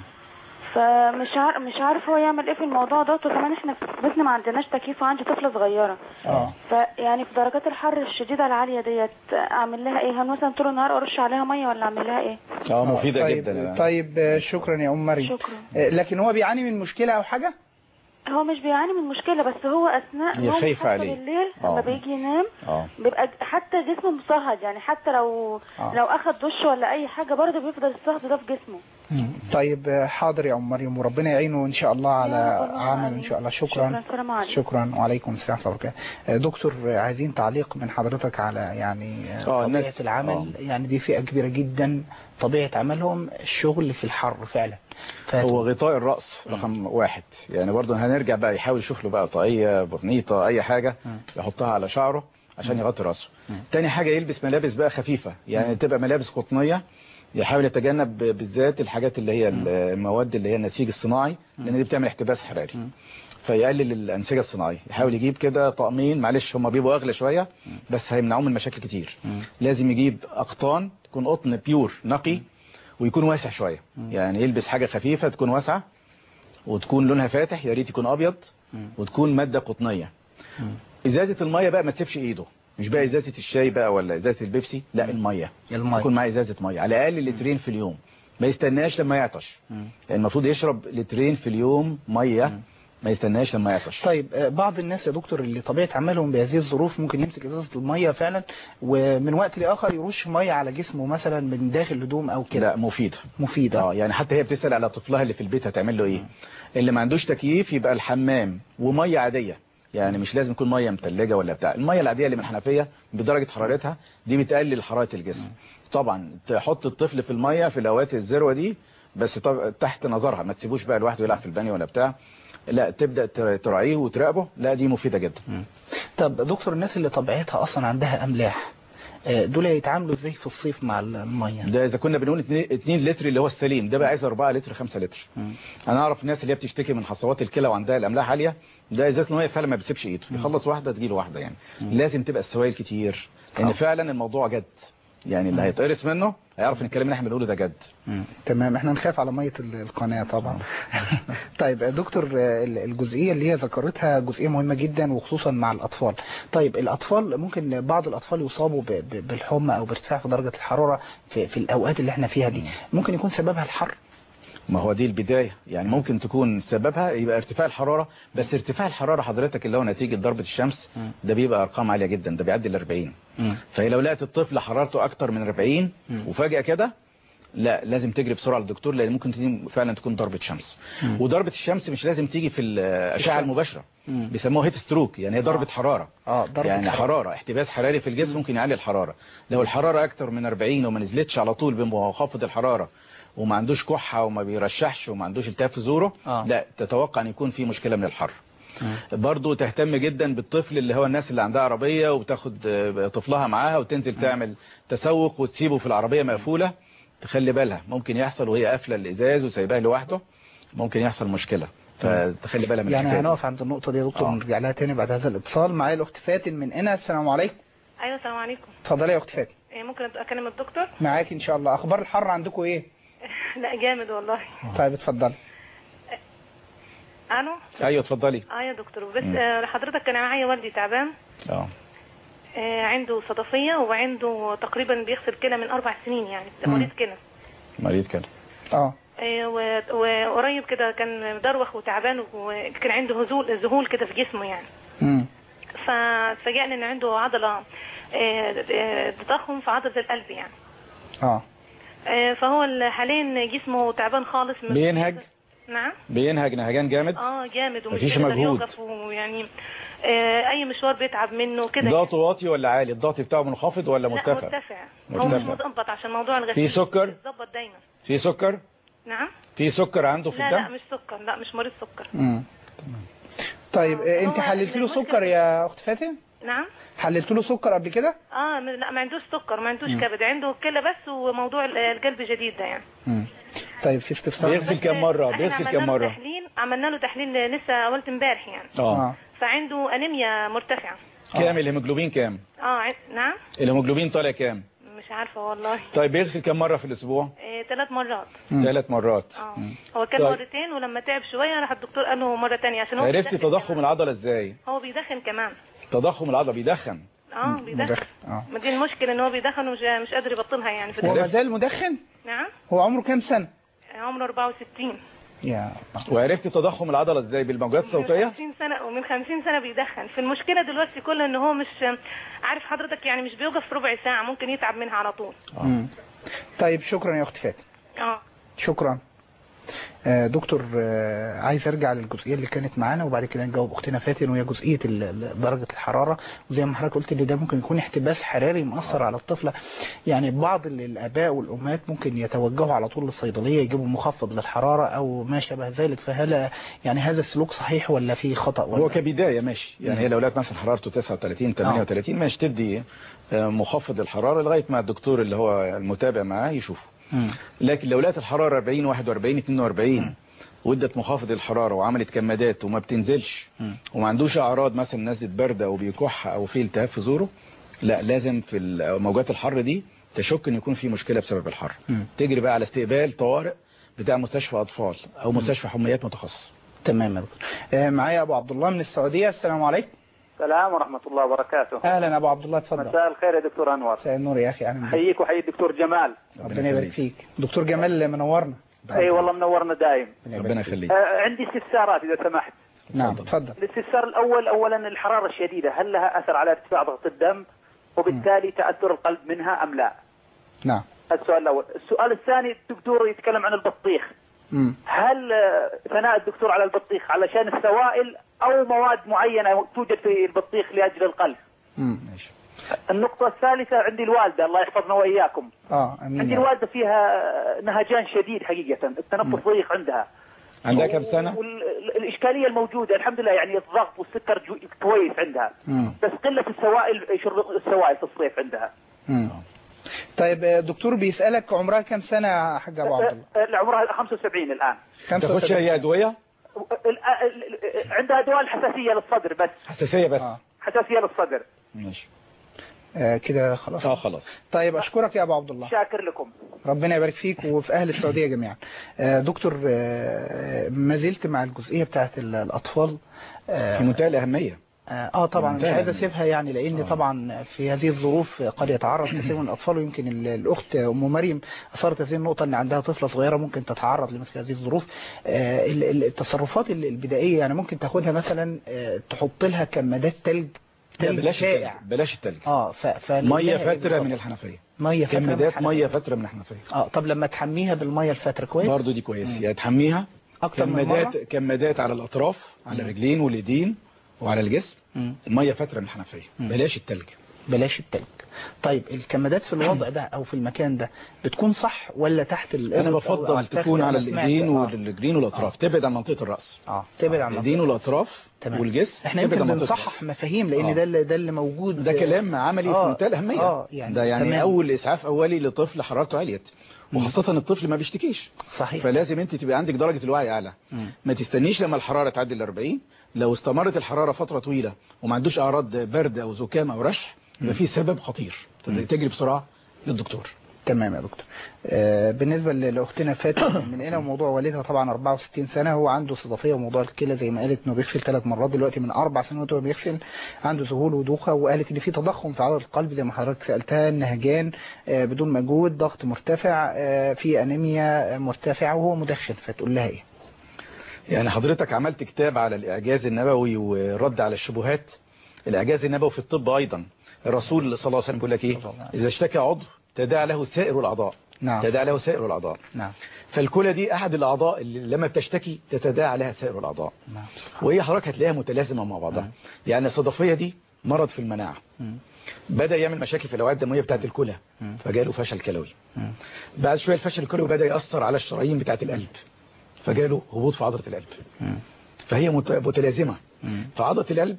[SPEAKER 4] مش عارف هو يعمل ايه في الموضوع ده. وكمان احنا في بيتنا ما عندناش تكييف وعندي طفله صغيره. فيعني في درجات الحر الشديده العاليه ديت اعمل لها ايه؟ هل مثلا طول النهار ارش عليها ميه ولا اعمل لها ايه؟
[SPEAKER 3] مفيده
[SPEAKER 2] طيب
[SPEAKER 3] جدا.
[SPEAKER 2] طيب شكرا يا ام مريم.
[SPEAKER 4] شكرا.
[SPEAKER 2] لكن هو بيعاني من مشكله او حاجه؟
[SPEAKER 4] هو مش بيعاني من مشكله، بس هو اثناء نوم حتى بالليل لما بيجي ينام بيبقى حتى جسمه مصهد. يعني حتى لو اخد دش ولا اي حاجه برضه بيفضل الصهد ده في جسمه.
[SPEAKER 2] طيب حاضر يا ام مريم، وربنا يعينه ان شاء الله على عمل ان شاء الله. شكرا. شكرا وعليكم السلام ورحمه الله وبركاته. دكتور عايزين تعليق من حضرتك على يعني طبيعه العمل. يعني دي فئه كبيره جدا طبيعه عملهم الشغل في الحر فعلا.
[SPEAKER 3] هو غطاء الراس رقم واحد. يعني برضه هنرجع بقى يحاول يشوف له بقى طاقيه برنيطه اي حاجه يحطها على شعره عشان يغطي راسه. تاني حاجه يلبس ملابس بقى خفيفه، يعني تبقى ملابس قطنيه. يحاول يتجنب بالذات الحاجات اللي هي المواد اللي هي النسيج الصناعي، لان دي بتعمل احتباس حراري، فيقلل الانسجه الصناعيه. يحاول يجيب كده طقمين، معلش هم بيبقوا اغلى شويه بس هيمنعوه من مشاكل كتير. لازم يجيب اقطان تكون قطن بيور نقي ويكون واسع شويه. يعني يلبس حاجه خفيفه تكون واسعه وتكون لونها فاتح، يا ريت يكون ابيض، وتكون ماده قطنيه. ازازه الميه بقى ما تسيبش ايده، مش بقى ازازه الشاي بقى ولا ازازه البيبسي، لا الميه يكون معاه ازازه ميه على الاقل لترين في اليوم. ما يستناش لما يعطش، يعني المفروض يشرب لترين في اليوم ميه ما يستناش لما يعطش.
[SPEAKER 2] طيب بعض الناس يا دكتور اللي طبيعة عملهم بهذه الظروف ممكن يمسك ازازة المية فعلا ومن وقت لآخر يرش مية على جسمه مثلا من داخل هدوم او كده.
[SPEAKER 3] لا مفيدة. يعني حتى هي بتسأل على طفلها اللي في البيت هتعمل له ايه. اللي ما عندوش تكييف يبقى الحمام ومية عادية، يعني مش لازم تكون مية متلجة ولا بتاع. المية العادية اللي من الحنفية بدرجة حرارتها دي بتقلل حرارة الجسم. طبعا تحط الطفل في المية في الاوقات الذروة دي بس تحت نظرها، ما تسيبوش بقى لوحده يلعب في البانيو ولا بتاع، لا تبدأ تراعيه وتراقبه، لا دي مفيدة جدا.
[SPEAKER 2] طب دكتور الناس اللي طبيعتها اصلا عندها املاح دول يتعاملوا ازاي في الصيف مع المية؟
[SPEAKER 3] ده اذا كنا بنقول 2 لتر اللي هو السليم، ده بقى عايز 4 لتر 5 لتر. انا اعرف ناس اللي هي بتشتكي من حصوات الكلى وعندها الاملاح عالية، ده ازازه الميه فعلا ما بيسيبش ايده، يخلص واحدة تجيله واحدة يعني. لازم تبقى السوائل كتير لان فعلا الموضوع جد، يعني اللي هيتقرص منه هيعرف ان الكلام اللي احنا بنقوله ده جد.
[SPEAKER 2] تمام، احنا نخاف على مية القناة طبعا. طيب دكتور الجزئية اللي هي ذكرتها جزئية مهمة جدا وخصوصا مع الأطفال. طيب الأطفال ممكن بعض الأطفال يصابوا بالحمى أو بارتفاع في درجة الحرارة في الأوقات اللي احنا فيها دي، ممكن يكون سببها الحر؟
[SPEAKER 3] ما هو دي البداية، يعني ممكن تكون سببها يبقى ارتفاع الحرارة، بس ارتفاع الحرارة حضرتك اللي هو نتيجة ضربة الشمس ده بيبقى أرقام عالية جدا، ده بيعدي ال 40. فهي لو لقت الطفل حرارته أكتر من 40 وفجأة كده، لا لازم تجري بسرعة للدكتور لأن ممكن فعلا تكون ضربة شمس. وضربة الشمس مش لازم تيجي في الأشعة المباشرة، بيسموها هيت ستروك، يعني هي ضربة حرارة. يعني حرارة احتباس حراري في الجسم ممكن يعلي الحرارة. لو الحرارة أكتر من 40 وما نزلتش على طول بمنخفض الحرارة وما عندوش كحة وما بيرشحش وما عندوش التهاب في زوره، لا تتوقع ان يكون في مشكلة من الحر. برضو تهتم جدا بالطفل اللي هو الناس اللي عندها عربية وتاخد طفلها معاها وتنزل تعمل تسوق وتسيبه في العربية مقفولة، تخلي بالها ممكن يحصل وهي قافلة الازاز وسايباه لوحده، ممكن يحصل مشكلة، فتخلي بالها من
[SPEAKER 2] يعني هنقف عند النقطة دي يا دكتور ونرجع لها تاني بعد هذا الاتصال. معايا الاخت فاتن من هنا. السلام عليكم.
[SPEAKER 5] ايوه السلام عليكم.
[SPEAKER 2] اتفضلي يا اخت فاتن.
[SPEAKER 5] ممكن اكلم الدكتور؟
[SPEAKER 2] معاك ان شاء الله. اخبار الحر عندكم ايه؟
[SPEAKER 5] لا جامد والله.
[SPEAKER 2] طيب اتفضلي.
[SPEAKER 5] الو.
[SPEAKER 3] ايوه اتفضلي.
[SPEAKER 5] يا دكتور بس حضرتك كان معايا والدي تعبان. عنده صدفية وعنده تقريبا بيغسل كلى من 4 سنين، يعني مريض كلى. مريض كلى. وقريب كده كان دروخ وتعبان وكان عنده ذهول كده في جسمه يعني. فاتفاجئنا ان عنده عضلة تضخم في عضلة القلب يعني. فهو حاليا جسمه تعبان خالص.
[SPEAKER 3] بينهج؟
[SPEAKER 5] نعم
[SPEAKER 3] بينهج نهجان جامد؟
[SPEAKER 5] جامد
[SPEAKER 3] مفيش مجهود
[SPEAKER 5] يعني اي مشوار بيتعب منه كده.
[SPEAKER 3] ضغطه واطي ولا عالي؟ الضغط بتاعه منخفض ولا مرتفع؟
[SPEAKER 5] لا مرتفع. هو مش متنبط عشان موضوع الغسيل.
[SPEAKER 3] في سكر؟
[SPEAKER 5] بيتظبط دايما.
[SPEAKER 3] في سكر؟
[SPEAKER 5] نعم
[SPEAKER 3] في سكر عنده في الدم؟
[SPEAKER 5] لا مش سكر، لا مش مريض سكر.
[SPEAKER 2] طيب انت حللت له سكر يا اخت فاتن؟
[SPEAKER 5] نعم
[SPEAKER 2] حللت له سكر قبل كده؟
[SPEAKER 5] لا ما عندوش سكر، ما عندوش كبد، عنده كلى بس وموضوع القلب جديد ده يعني.
[SPEAKER 2] طيب في استفسار.
[SPEAKER 3] بيغسل كم مرة؟ بيغسل كم مرة؟
[SPEAKER 5] عملنا له تحليل لسه اولت امبارح يعني. فعنده انيميا مرتفعة.
[SPEAKER 3] كام الهيموجلوبين كام؟
[SPEAKER 5] نعم
[SPEAKER 3] الهيموجلوبين طالع كام؟
[SPEAKER 5] مش عارفة والله.
[SPEAKER 3] طيب بيغسل كم مرة في الاسبوع؟
[SPEAKER 5] 3 مرات.
[SPEAKER 3] 3 مرات.
[SPEAKER 5] هو كان مرتين ولما تعب شوية راح الدكتور قال له مرة تانية عشان هو.
[SPEAKER 3] عرفتي تضخم العضلة ازاي؟
[SPEAKER 5] هو بيدخن كمان.
[SPEAKER 3] تضخم العضلة بيدخن؟
[SPEAKER 5] بيدخن. ما دي المشكلة ان هو بيدخن ومش قادر يبطلها يعني.
[SPEAKER 2] هو ما زال مدخن؟
[SPEAKER 5] نعم.
[SPEAKER 2] هو عمره كام سنة؟
[SPEAKER 5] عمره 64.
[SPEAKER 2] يا
[SPEAKER 3] وعرفتي تضخم العضلة ازاي؟ بالموجات الصوتية؟
[SPEAKER 5] من 50 سنة بيدخن. في المشكلة دلوقتي كلها ان هو مش عارف حضرتك يعني مش بيوقف في ربع ساعة، ممكن يتعب منها على طول.
[SPEAKER 2] طيب شكرا يا اخت فاتن. شكرا. دكتور عايز ارجع للجزئيه اللي كانت معانا وبعد كده نجاوب اختنا فاتن، وهي جزئيه درجه الحراره. وزي ما حضرتك قلت ان ده ممكن يكون احتباس حراري مؤثر على الطفله. يعني بعض الاباء والامهات ممكن يتوجهوا على طول للصيدليه يجيبوا مخفض للحراره او ما شابه ذلك، فهل يعني هذا السلوك صحيح ولا في خطا؟
[SPEAKER 3] هو كبدايه ماشي، يعني هي لو لقت مثلا حرارته 39 38 ماشي تدي مخفض الحراره لغايه ما الدكتور اللي هو المتابع معاه يشوفه. لكن لو لقت الحرارة 40 41 42 وادت مخافض الحرارة وعملت كمادات وما بتنزلش وما عندوش اعراض مثلا نزلة باردة او بيكح او في التهاب في زوره، لا لازم في موجات الحر دي تشك ان يكون في مشكلة بسبب الحر. تجري بقى على استقبال طوارئ بتاع مستشفى اطفال او مستشفى حميات متخصص.
[SPEAKER 2] تمام يا دكتور. معايا ابو عبد الله من السعودية. السلام عليكم.
[SPEAKER 6] السلام ورحمة الله وبركاته.
[SPEAKER 2] اهلا ابو عبد الله، اتفضل.
[SPEAKER 6] مساء الخير يا دكتور انور.
[SPEAKER 2] مساء النور يا اخي. اهلا بك.
[SPEAKER 6] حييك وحيي الدكتور جمال.
[SPEAKER 2] ربنا يبارك فيك. دكتور جمال منورنا.
[SPEAKER 6] اي والله منورنا دايم.
[SPEAKER 3] ربنا يخليك.
[SPEAKER 6] عندي استفسارات اذا سمحت.
[SPEAKER 2] نعم تفضل.
[SPEAKER 6] الاستفسار الأول، أولا الحرارة الشديدة هل لها أثر على ارتفاع ضغط الدم وبالتالي تأثر القلب منها أم لا؟
[SPEAKER 2] نعم.
[SPEAKER 6] السؤال الأول. السؤال الثاني، الدكتور يتكلم عن البطيخ. هل ثناء الدكتور على البطيخ علشان السوائل أو مواد معينة توجد في البطيخ لأجل القلب؟
[SPEAKER 3] ماشي.
[SPEAKER 6] النقطة الثالثة، عندي الوالدة الله يحفظنا وإياكم.
[SPEAKER 2] أمين.
[SPEAKER 6] عندي الوالدة فيها نهجان شديد حقيقة، التنفس ضيق عندها.
[SPEAKER 3] عندها كم سنة؟
[SPEAKER 6] والإشكالية الموجودة الحمد لله يعني الضغط والسكر كويس عندها. بس قلة السوائل، شرب السوائل في الصيف عندها.
[SPEAKER 2] طيب دكتور بيسألك عمرها كم سنة يا حاج أبو عبد الله؟
[SPEAKER 6] عمرها 75 الآن.
[SPEAKER 3] تاخدش أي أدوية؟
[SPEAKER 6] عندها دواء الحساسية للصدر بس.
[SPEAKER 3] حساسية بس.
[SPEAKER 6] حساسية للصدر.
[SPEAKER 3] ماشي.
[SPEAKER 2] كده خلاص.
[SPEAKER 3] خلاص.
[SPEAKER 2] طيب أشكرك يا أبو عبد الله.
[SPEAKER 6] شاكر لكم.
[SPEAKER 2] ربنا يبارك فيك وفي أهل السعودية جميعا. دكتور ما زلت مع الجزئية بتاعت الأطفال
[SPEAKER 3] في منتهى الأهمية.
[SPEAKER 2] طبعا مش عايز اسيبها يعني، لان طبعا في هذه الظروف قد يتعرض كثير من الاطفال، ويمكن الاخت ام مريم اثارت هذه النقطه ان عندها طفله صغيره ممكن تتعرض لمثل هذه الظروف. التصرفات البدائيه يعني ممكن تاخدها مثلا تحط لها كمادات ثلج
[SPEAKER 3] شائع. بلاش الثلج. ميه فتره من الحنفيه. كمادات ميه فتره من الحنفيه.
[SPEAKER 2] طب لما تحميها بالميه الفتره كويس
[SPEAKER 3] برضه دي كويس. يعني تحميها
[SPEAKER 2] اكتر
[SPEAKER 3] كمادات على الاطراف، على الرجلين واليدين وعلى الجسم. الميه فتره من الحنفيه. بلاش التلج.
[SPEAKER 2] بلاش التلج. طيب الكمادات في الوضع ده او في المكان ده بتكون صح ولا تحت
[SPEAKER 3] انا بفضل تكون على الايدين والرجلين والاطراف. تبعد عن منطقه الراس.
[SPEAKER 2] تبعد عن
[SPEAKER 3] الايدين والاطراف والجسم.
[SPEAKER 2] احنا يمكن بنصحح مفاهيم لان ده اللي موجود.
[SPEAKER 3] ده كلام عملي في منتهى الاهميه. ده يعني اول اسعاف اولي لطفل حرارته عليت، وخاصة الطفل ما بيشتكيش.
[SPEAKER 2] صحيح.
[SPEAKER 3] فلازم انت تبقى عندك درجة الوعي اعلى. ما تستنيش لما الحرارة تعدي ال 40. لو استمرت الحرارة فترة طويلة وما عندوش اعراض برد او زكام او رشح، يبقى في سبب خطير. تجري بسرعة للدكتور.
[SPEAKER 2] تمام يا دكتور. بالنسبة لأختنا فاتن من هنا وموضوع والدها طبعا 64 سنة، هو عنده صدفية وموضوع الكلى زي ما قالت انه بيغسل 3 مرات دلوقتي من 4 سنوات وهو بيغسل، عنده ذهول ودوخة، وقالت ان في تضخم في عضلة القلب زي ما حضرتك سألتها، نهجان بدون مجهود، ضغط مرتفع، في أنيميا مرتفعة وهو مدخن، فتقول لها ايه؟
[SPEAKER 3] يعني حضرتك عملت كتاب على الإعجاز النبوي ورد على الشبهات. الإعجاز النبوي في الطب أيضا، الرسول صلى الله عليه وسلم بيقول لك ايه؟ إذا اشتكى عضو تداعى له سائر الأعضاء.
[SPEAKER 2] نعم.
[SPEAKER 3] تداعى له سائر الأعضاء.
[SPEAKER 2] نعم.
[SPEAKER 3] فالكلى دي أحد الأعضاء اللي لما بتشتكي تتداعى لها سائر الأعضاء.
[SPEAKER 2] نعم.
[SPEAKER 3] وهي حضرتك هتلاقيها متلازمة مع بعضها. يعني الصدفية دي مرض في المناعة. بدأ يعمل مشاكل في الأوعية الدموية بتاعت الكلى، فجاله فشل كلوي. بعد شوية الفشل الكلوي بدأ يأثر على الشرايين بتاعت القلب، فجاله هبوط في عضلة القلب. فهي متلازمة. فعضلة القلب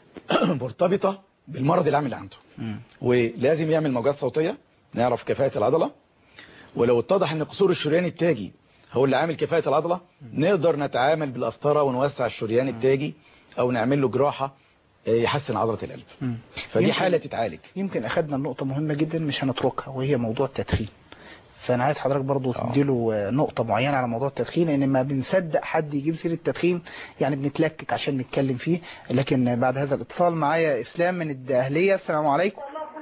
[SPEAKER 3] مرتبطة بالمرض العام اللي عنده. ولازم يعمل موجات صوتية نعرف كفاءة العضلة. ولو اتضح ان قصور الشريان التاجي هو اللي عامل كفاءة العضلة، نقدر نتعامل بالقسطرة ونوسع الشريان التاجي او نعمل له جراحة يحسن عضلة القلب. فدي حالة تتعالج.
[SPEAKER 2] يمكن اخدنا النقطة مهمة جدا مش هنتركها، وهي موضوع التدخين. فانا عايز حضرتك برضو تديله نقطة معينة على موضوع التدخين، لان ما بنصدق حد يجيب سيرة التدخين، يعني بنتلكك عشان نتكلم فيه. لكن بعد هذا الاتصال معايا اسلام من الدقهلية. السلام عليكم.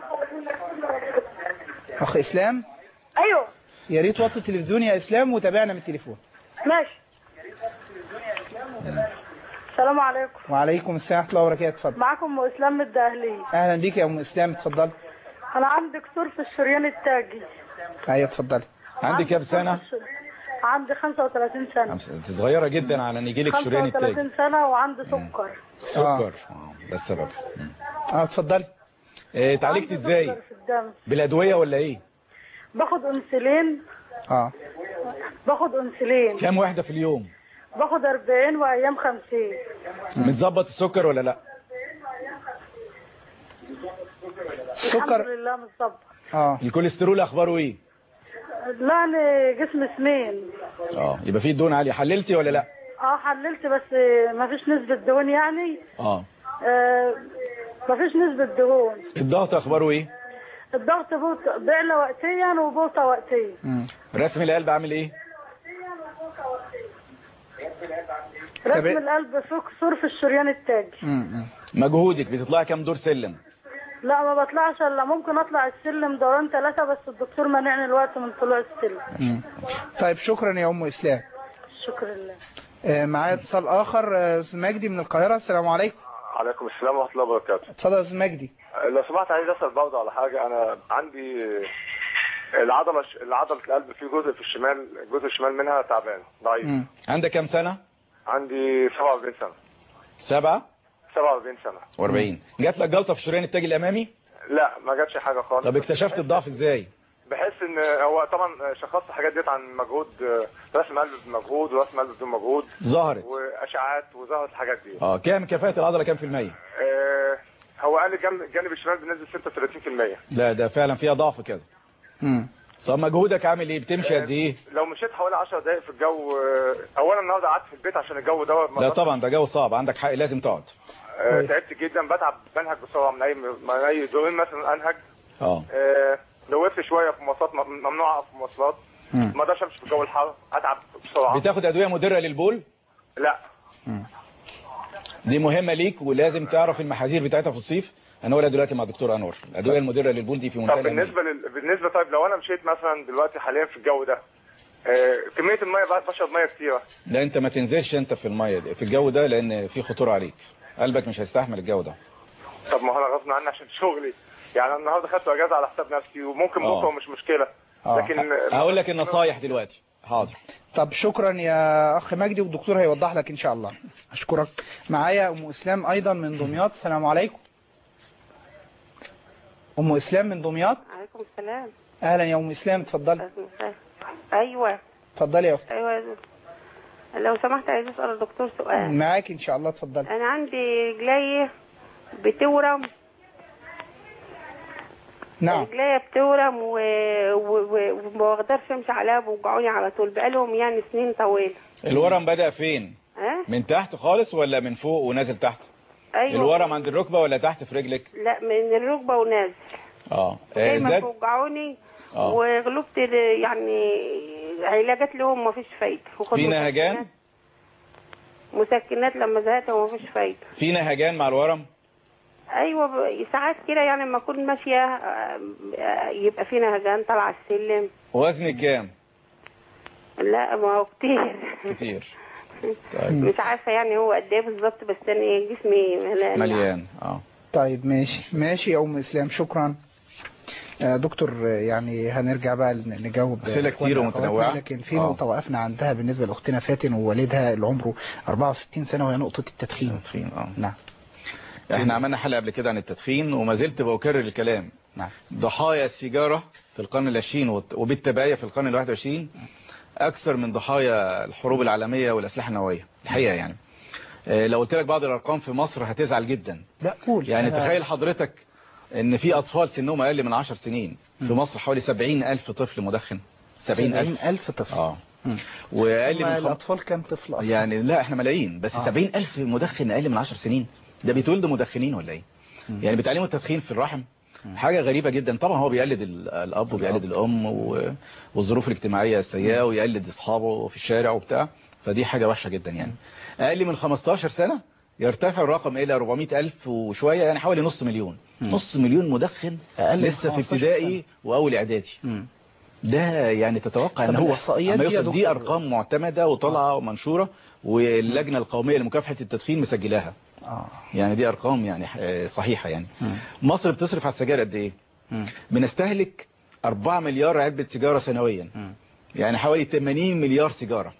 [SPEAKER 2] اخ اسلام.
[SPEAKER 7] ايوه.
[SPEAKER 2] يا ريت وطي التلفزيون يا اسلام وتابعنا من التليفون.
[SPEAKER 7] ماشي. السلام عليكم.
[SPEAKER 2] وعليكم السلام ورحمة الله وبركاته. اتفضل.
[SPEAKER 7] معاكم ام اسلام من الدقهلية.
[SPEAKER 2] اهلا بيك يا ام اسلام، اتفضل.
[SPEAKER 7] انا عندي كسور في الشريان التاجي.
[SPEAKER 2] ايوه اتفضل.
[SPEAKER 3] عندك كام سنة؟
[SPEAKER 7] عندي 35 سنة.
[SPEAKER 3] انت صغيرة جدا على ان يجيلك شريان التاجي.
[SPEAKER 7] 35 سنة وعندي سكر.
[SPEAKER 3] سكر. ده السبب.
[SPEAKER 2] اتفضل.
[SPEAKER 3] اتعالجت ازاي؟ بالادوية ولا ايه؟
[SPEAKER 7] باخد انسولين. باخد انسولين.
[SPEAKER 3] كام واحدة في اليوم؟
[SPEAKER 7] باخد 40 وايام 50.
[SPEAKER 3] متظبط السكر ولا لا؟
[SPEAKER 7] الحمد لله متظبط.
[SPEAKER 3] الكوليسترول اخباره ايه؟
[SPEAKER 7] لا انا جسمي سمين.
[SPEAKER 3] يبقى فيه دهون عالية. حللتي ولا لا؟
[SPEAKER 7] حللت بس ما فيش نسبة دهون يعني. ما فيش نسبة دهون.
[SPEAKER 3] الضغط اخباره ايه؟
[SPEAKER 7] الضغط بيعلى وقتيا وبوطى وقتيا.
[SPEAKER 3] رسم القلب عامل ايه؟
[SPEAKER 7] رسم القلب فيه كسور في الشريان التاجي.
[SPEAKER 3] مجهودك بتطلعي كام دور سلم؟
[SPEAKER 7] لا ما بطلعش الا ممكن اطلع السلم دوران 3 بس الدكتور منعني الوقت من طلوع السلم.
[SPEAKER 2] طيب شكرا يا ام اسلام.
[SPEAKER 7] شكرا لله.
[SPEAKER 2] معايا اتصال اخر. استاذ مجدي من القاهره. السلام عليكم.
[SPEAKER 8] عليكم السلام ورحمه الله وبركاته.
[SPEAKER 2] اتفضل يا استاذ مجدي.
[SPEAKER 8] لو سمحت عايز اسال برضه على حاجه. انا عندي عضله القلب في جزء في الشمال، الجزء الشمال منها تعبان ضعيف.
[SPEAKER 3] عندك كام سنه؟
[SPEAKER 8] عندي 47 سنه.
[SPEAKER 3] 47
[SPEAKER 8] سنه.
[SPEAKER 3] و40. جات لك جلطه في الشريان التاجي الامامي؟
[SPEAKER 8] لا ما جاتش حاجه خالص.
[SPEAKER 3] طب اكتشفت الضعف ازاي؟
[SPEAKER 8] بحس ان هو طبعا شخصت الحاجات ديت عن مجهود، رسم قلب بمجهود ورسم قلب بدون مجهود،
[SPEAKER 3] ظهرت
[SPEAKER 8] واشعاعات وظهرت الحاجات دي.
[SPEAKER 3] كام كفاءه العضله كام في الميه؟
[SPEAKER 8] هو قال الجانب الشمال بنسبه 36%.
[SPEAKER 3] لا ده فعلا فيها ضعف كده. طب مجهودك عامل ايه؟ بتمشي قد ايه؟
[SPEAKER 8] لو مشيت حوالي 10 دقائق في الجو. اولا النهارده قعدت في البيت عشان الجو دوت.
[SPEAKER 3] لا طبعا ده جو صعب، عندك حق لازم تقعد.
[SPEAKER 8] تعبت جدا، بنهج بسرعه من اي دورين مثلا انهج. لو وقفت شويه في مواصلات ممنوع اقف في مواصلات. ما اقدرش امشي في الجو الحار، اتعب بسرعه.
[SPEAKER 3] بتاخد ادويه مضره للبول؟
[SPEAKER 8] لا.
[SPEAKER 3] دي مهمه ليك ولازم تعرف المحاذير بتاعتها في الصيف. هنقولها دلوقتي مع دكتور انور. الادويه المضره للبول دي في منتهى.
[SPEAKER 8] طب بالنسبه طيب لو انا مشيت مثلا دلوقتي حاليا في الجو ده، كميه الميه بشرب ميه كتيره.
[SPEAKER 3] لا انت ما تنزلش انت في الميه دي في الجو ده، لان في خطوره عليك، قلبك مش هيستحمل الجو ده.
[SPEAKER 8] طب ما هو انا غصب عني عشان شغلي، يعني النهارده خدت اجازه على حساب نفسي، وممكن بكره مش مشكله. لكن
[SPEAKER 3] هقول لك النصايح دلوقتي. حاضر.
[SPEAKER 2] طب شكرا يا اخ مجدي، والدكتور هيوضح لك ان شاء الله. اشكرك. معايا ام اسلام ايضا من دمياط. السلام عليكم. ام اسلام من دمياط.
[SPEAKER 9] عليكم السلام.
[SPEAKER 2] اهلا يا ام اسلام، اتفضلي.
[SPEAKER 9] ايوه
[SPEAKER 2] اتفضلي يا اختي.
[SPEAKER 9] ايوه لو سمحت عايز اسال الدكتور سؤال.
[SPEAKER 2] معاك ان شاء الله، اتفضلي.
[SPEAKER 9] انا عندي رجلي بتورم.
[SPEAKER 2] نعم.
[SPEAKER 9] رجلي بتورم وما بقدرش امشي عليها، بوجعوني على طول بقالهم يعني سنين طويله.
[SPEAKER 3] الورم بدأ فين؟ من تحت خالص ولا من فوق ونازل تحت؟
[SPEAKER 9] ايوه.
[SPEAKER 3] الورم عند الركبه ولا تحت في رجلك؟
[SPEAKER 9] لا من الركبه ونازل. دايما بوجعوني. وغلبت يعني علاجات لهم ما فيش فايده.
[SPEAKER 3] في نهجان؟
[SPEAKER 9] مسكنات لما زهقت وما فيش فايده.
[SPEAKER 3] في نهجان مع الورم؟
[SPEAKER 9] ايوه ساعات كده يعني لما اكون ماشيه يبقى في نهجان طالعه السلم.
[SPEAKER 3] وزنك كام؟
[SPEAKER 9] لا ما هو كتير.
[SPEAKER 3] كتير.
[SPEAKER 9] طيب. مش عارفه يعني هو قد ايه بالظبط، بس انا جسمي
[SPEAKER 3] مليان.
[SPEAKER 2] طيب ماشي يا ام اسلام، شكرا. دكتور يعني هنرجع بقى نجاوب
[SPEAKER 3] اسئله كتير ومتنوعه،
[SPEAKER 2] لكن في نقطه وقفنا عندها بالنسبه لاختنا فاتن ووالدها اللي عمره 64 سنه، وهي نقطه التدخين.
[SPEAKER 3] نعم. احنا عملنا حلقه قبل كده عن التدخين وما زلت بكرر الكلام.
[SPEAKER 2] نعم.
[SPEAKER 3] ضحايا السيجاره في القرن العشرين وبالتبعيه في القرن ال21 اكثر من ضحايا الحروب العالميه والاسلحه النوويه الحقيقه. يعني لو قلت لك بعض الارقام في مصر هتزعل جدا.
[SPEAKER 2] لا قول.
[SPEAKER 3] يعني تخيل حضرتك ان في اطفال سنهم اقل من 10 سنين في مصر، حوالي 70,000 طفل مدخن.
[SPEAKER 2] 70,000 طفل.
[SPEAKER 3] واقل من
[SPEAKER 2] الاطفال كام طفل أصلاً؟
[SPEAKER 3] يعني لا احنا ملايين، بس 70,000 مدخن اقل من 10 سنين، ده بيتولدوا مدخنين ولا ايه؟ يعني بتعلموا التدخين في الرحم. حاجة غريبة جدا. طبعا هو بيقلد الاب وبيقلد الام والظروف الاجتماعية السيئة، ويقلد اصحابه في الشارع وبتاع، فدي حاجة وحشة جدا. يعني اقل من 15 سنة يرتفع الرقم الى 400,000 وشوية، يعني حوالي نص مليون. نص مليون مدخن لسه في ابتدائي واول اعدادي. ده يعني تتوقع ان هو دي ارقام معتمدة وطالعة ومنشورة، واللجنة القومية لمكافحة التدخين مسجلاها. يعني دي ارقام يعني صحيحة. يعني مصر بتصرف على السجاير قد ايه؟ بنستهلك 4 مليار علبة سيجارة سنويا، يعني حوالي 80 مليار سيجارة.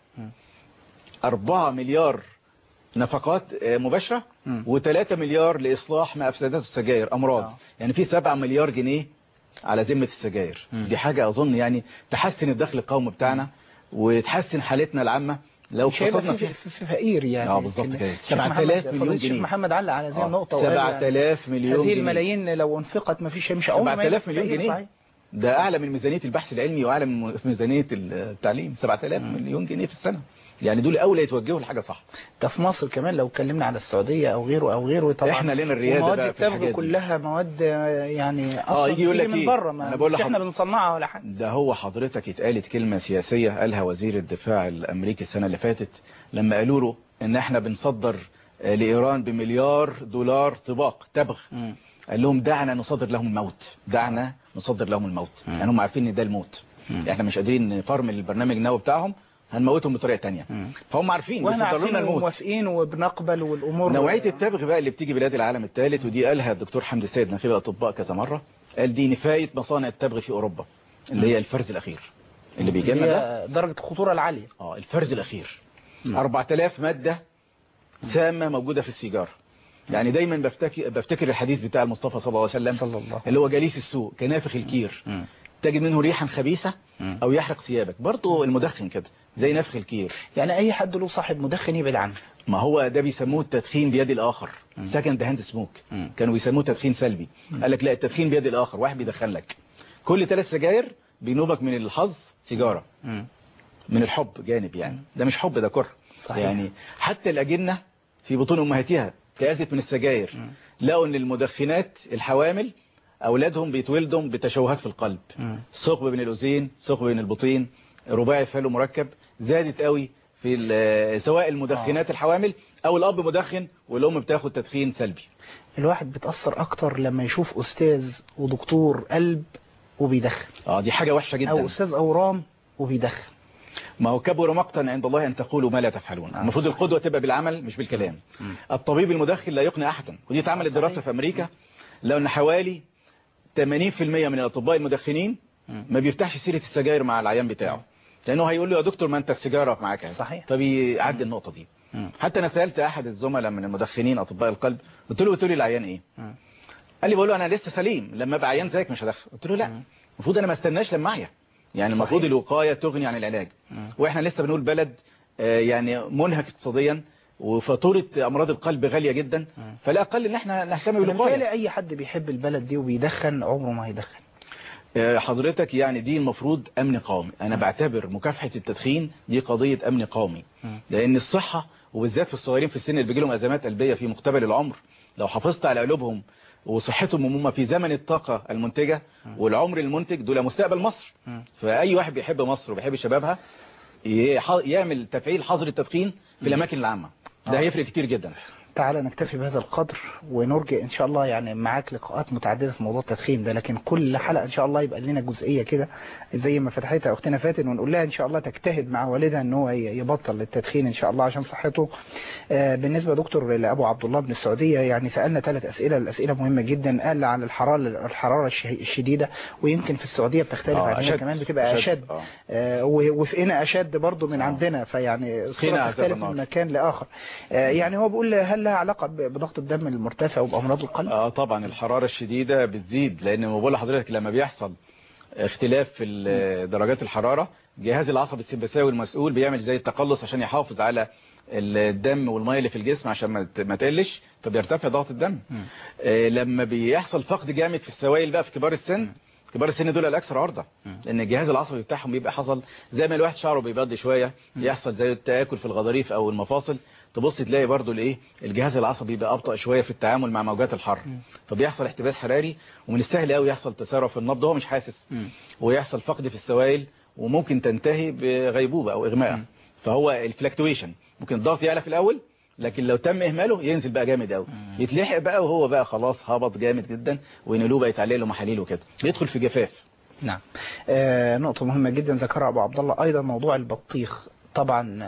[SPEAKER 3] 4 مليار نفقات مباشرة، و3 مليار لإصلاح ما أفسدته السجاير أمراض. يعني في 7 مليار جنيه على ذمة السجاير. دي حاجة أظن يعني تحسن الدخل القومي بتاعنا وتحسن حالتنا العامة. لو اقتصدنا
[SPEAKER 2] في فقير يعني.
[SPEAKER 3] بالظبط كده.
[SPEAKER 2] 7,000 مليون جنيه. الشيخ محمد علق على هذه النقطة.
[SPEAKER 3] 7,000 مليون جنيه.
[SPEAKER 2] هذه الملايين لو انفقت ما فيش مش
[SPEAKER 3] 7,000 مليون جنيه. ده أعلى من ميزانية البحث العلمي وأعلى من ميزانية التعليم. 7,000 مليون جنيه في السنة. يعني دول أولى يتوجهوا لحاجة صح.
[SPEAKER 2] ده في مصر كمان لو اتكلمنا على السعودية أو غيره طبعا
[SPEAKER 3] احنا لنا الريادة
[SPEAKER 2] مواد
[SPEAKER 3] بقى في الحاجات دي.
[SPEAKER 2] كلها مواد يعني أصلا
[SPEAKER 3] يجي يقول لك
[SPEAKER 2] من بره، ما احنا بنصنعها ولا حاجة.
[SPEAKER 3] ده هو حضرتك اتقالت كلمة سياسية قالها وزير الدفاع الأمريكي السنة اللي فاتت لما قالوا له إن احنا بنصدر لإيران بمليار دولار طباق تبغ. قال لهم دعنا نصدر لهم الموت، دعنا نصدر لهم الموت. يعني هم عارفين ان ده الموت. احنا مش قادرين نفرمل البرنامج النووي بتاعهم، هنموتهم بطريقه ثانيه. فهم عارفين
[SPEAKER 2] واحنا عارفين وموافقين وبنقبل والامور.
[SPEAKER 3] نوعيه التبغ بقى اللي بتيجي بلاد العالم الثالث، ودي قالها الدكتور حمدي السيد نقيب الاطباء كذا مره، قال دي نفايه مصانع التبغ في اوروبا اللي هي الفرز الاخير اللي بيجي لنا ده
[SPEAKER 2] درجه الخطوره العاليه.
[SPEAKER 3] الفرز الاخير 4000 ماده سامه موجوده في السيجاره. يعني دايما بفتكر الحديث بتاع المصطفى صلى الله عليه وسلم اللي هو جليس السوء كنافخ الكير، تجد منه ريحا خبيثه او يحرق ثيابك. برضه المدخن كده زي نفخ الكير.
[SPEAKER 2] يعني اي حد له صاحب مدخن يبعد عنه.
[SPEAKER 3] ما هو ده بيسموه التدخين بيد الاخر، سكند هاند سموك. كانوا بيسموه تدخين سلبي. قال لك لا، التدخين بيد الاخر، واحد بيدخن لك كل 3 سجاير بينوبك من الحظ سيجاره، من الحب جانب. يعني ده مش حب، ده كره. يعني حتى الاجنه في بطون امهاتها تأذت من السجاير، لقوا ان المدخنات الحوامل اولادهم بيتولدوا بتشوهات في القلب، ثقب بين الاذين، ثقب بين البطين، رباعي فالو مركب، زادت قوي في سواء المدخنات الحوامل او الاب مدخن والام بتاخد تدخين سلبي.
[SPEAKER 2] الواحد بيتاثر اكتر لما يشوف استاذ ودكتور قلب وبيدخن.
[SPEAKER 3] دي حاجه وحشه جدا.
[SPEAKER 2] او استاذ اورام وبيدخن.
[SPEAKER 3] ما هو كبر مقتا عند الله ان تقولوا ما لا تفعلون. المفروض القدوه تبقى بالعمل مش بالكلام. الطبيب المدخن لا يقنع احدا، ودي اتعملت دراسه في امريكا، لو ان حوالي 80% من الاطباء المدخنين ما بيفتحش سيره السجاير مع العيان بتاعه، لانه هيقول له يا دكتور ما انت السيجاره معاك.
[SPEAKER 2] صحيح.
[SPEAKER 3] فبيعدي النقطه دي. حتى انا سالت احد الزملاء من المدخنين اطباء القلب، قلت له بتقول لي العيان ايه؟ قال لي بقول له انا لسه سليم، لما ابقى عيان زيك مش هدخن. قلت له لا، المفروض انا ما استناش لما اعيا. يعني المفروض الوقايه تغني عن العلاج. واحنا لسه بنقول بلد يعني منهك اقتصاديا، وفاتوره امراض القلب غاليه جدا، فلا اقل ان احنا نهتم بالوقايه.
[SPEAKER 2] اي حد بيحب البلد دي وبيدخن عمره ما هيدخن.
[SPEAKER 3] حضرتك يعني دي المفروض امن قومي. انا بعتبر مكافحه التدخين دي قضيه امن قومي، لان الصحه وبالذات في الصغيرين في السن اللي بيجي لهم ازمات قلبيه في مقتبل العمر، لو حافظت على قلوبهم وصحتهم هم في زمن الطاقة المنتجة والعمر المنتج، دول مستقبل مصر. فأي واحد بيحب مصر وبيحب شبابها يعمل تفعيل حظر التدخين في الأماكن العامة، ده هيفرق كتير جدا.
[SPEAKER 2] تعالى نكتفي بهذا القدر ونرجع ان شاء الله يعني معاك لقاءات متعددة في موضوع التدخين ده، لكن كل حلقة ان شاء الله يبقى لنا جزئية كده زي ما فتحتها اختنا فاتن، ونقول لها ان شاء الله تجتهد مع والدها ان هو يبطل التدخين ان شاء الله عشان صحته. بالنسبة دكتور لأبو عبد الله من السعودية، يعني سألنا 3 أسئلة، الأسئلة مهمة جدا. قال عن الحرارة الشديدة، ويمكن في السعودية بتختلف عن كمان بتبقى أشد، وفي هنا أشد برضو من عندنا، فيعني الصورة بتختلف من مكان لآخر. يعني هو بيقول هل لها علاقة بضغط الدم المرتفع وبأمراض القلب؟
[SPEAKER 3] طبعا الحرارة الشديدة بتزيد، لأن بقول لحضرتك لما بيحصل اختلاف في درجات الحرارة، جهاز العصب السمبثاوي المسؤول بيعمل زي التقلص عشان يحافظ على الدم والميه اللي في الجسم عشان ما تقلش، فبيرتفع ضغط الدم. لما بيحصل فقد جامد في السوائل بقى في كبار السن، كبار السن دول الاكثر عرضه، لان الجهاز العصبي بتاعهم بيبقى حصل زي ما الواحد شعره بيبيض شويه، يحصل زي التآكل في الغضاريف او المفاصل، تبص تلاقي برضو الايه الجهاز العصبي بيبقى ابطأ شويه في التعامل مع موجات الحر، فبيحصل احتباس حراري، ومن السهل قوي يحصل تسارع في النبض هو مش حاسس، ويحصل فقد في السوائل، وممكن تنتهي بغيبوبه او اغماء. فهو الفلكتويشن ممكن الضغط يعلى في الاول، لكن لو تم اهماله ينزل بقى جامد قوي، يتلحق بقى وهو بقى خلاص هبط جامد جدا، وينقلوه بقى يتعلق له محاليل وكده، بيدخل في جفاف.
[SPEAKER 2] نعم. نقطة مهمة جدا ذكرها أبو عبد الله أيضا، موضوع البطيخ. طبعا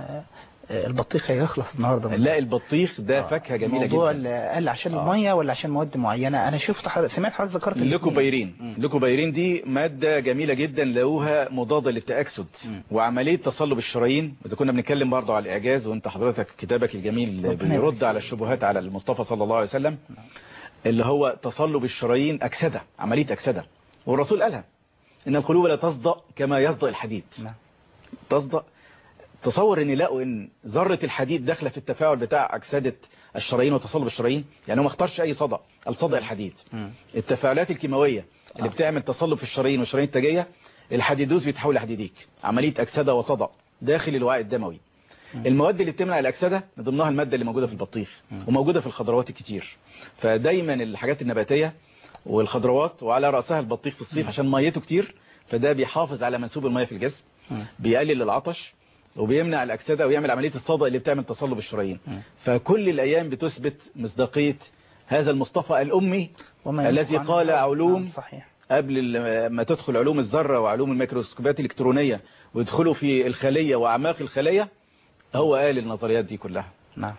[SPEAKER 2] البطيخ هيخلص النهارده.
[SPEAKER 3] لا البطيخ ده فاكهة جميلة جدا.
[SPEAKER 2] موضوع قال عشان المية ولا عشان مواد معينة؟ أنا شفت سمعت حضرتك ذكرت
[SPEAKER 3] الليكوبيرين دي مادة جميلة جدا، لقوها مضادة للتأكسد وعملية تصلب الشرايين. إذا كنا بنتكلم برضه على الإعجاز، وأنت حضرتك كتابك الجميل بيرد على الشبهات على المصطفى صلى الله عليه وسلم، اللي هو تصلب الشرايين أكسدة، عملية أكسدة، والرسول قالها إن القلوب لا تصدأ كما يصدأ الحديد. تصدأ. تصور ان لقوا ان ذرة الحديد داخله في التفاعل بتاع اكسدة الشرايين وتصلب الشرايين، يعني هو ما اختارش اي صدأ، الصدأ الحديد. التفاعلات الكيماوية اللي بتعمل تصلب في الشرايين والشرايين التاجية، الحديدوز بيتحول لحديديك، عملية اكسدة وصدأ داخل الوعاء الدموي. المواد اللي بتمنع الاكسدة من ضمنها المادة اللي موجودة في البطيخ وموجودة في الخضروات الكتير. فدايما الحاجات النباتية والخضروات، وعلى رأسها البطيخ في الصيف عشان ميته كتير، فده بيحافظ على منسوب المية في الجسم، بيقلل العطش، وبيمنع الأكسدة، ويعمل عملية الصدأ اللي بتعمل تصلب الشرايين. فكل الأيام بتثبت مصداقية هذا المصطفى الأمي الذي قال علوم قبل ما تدخل علوم الذرة وعلوم الميكروسكوبات الإلكترونية ويدخلوا في الخلية وأعماق الخلية، هو قال النظريات دي كلها.
[SPEAKER 2] نعم.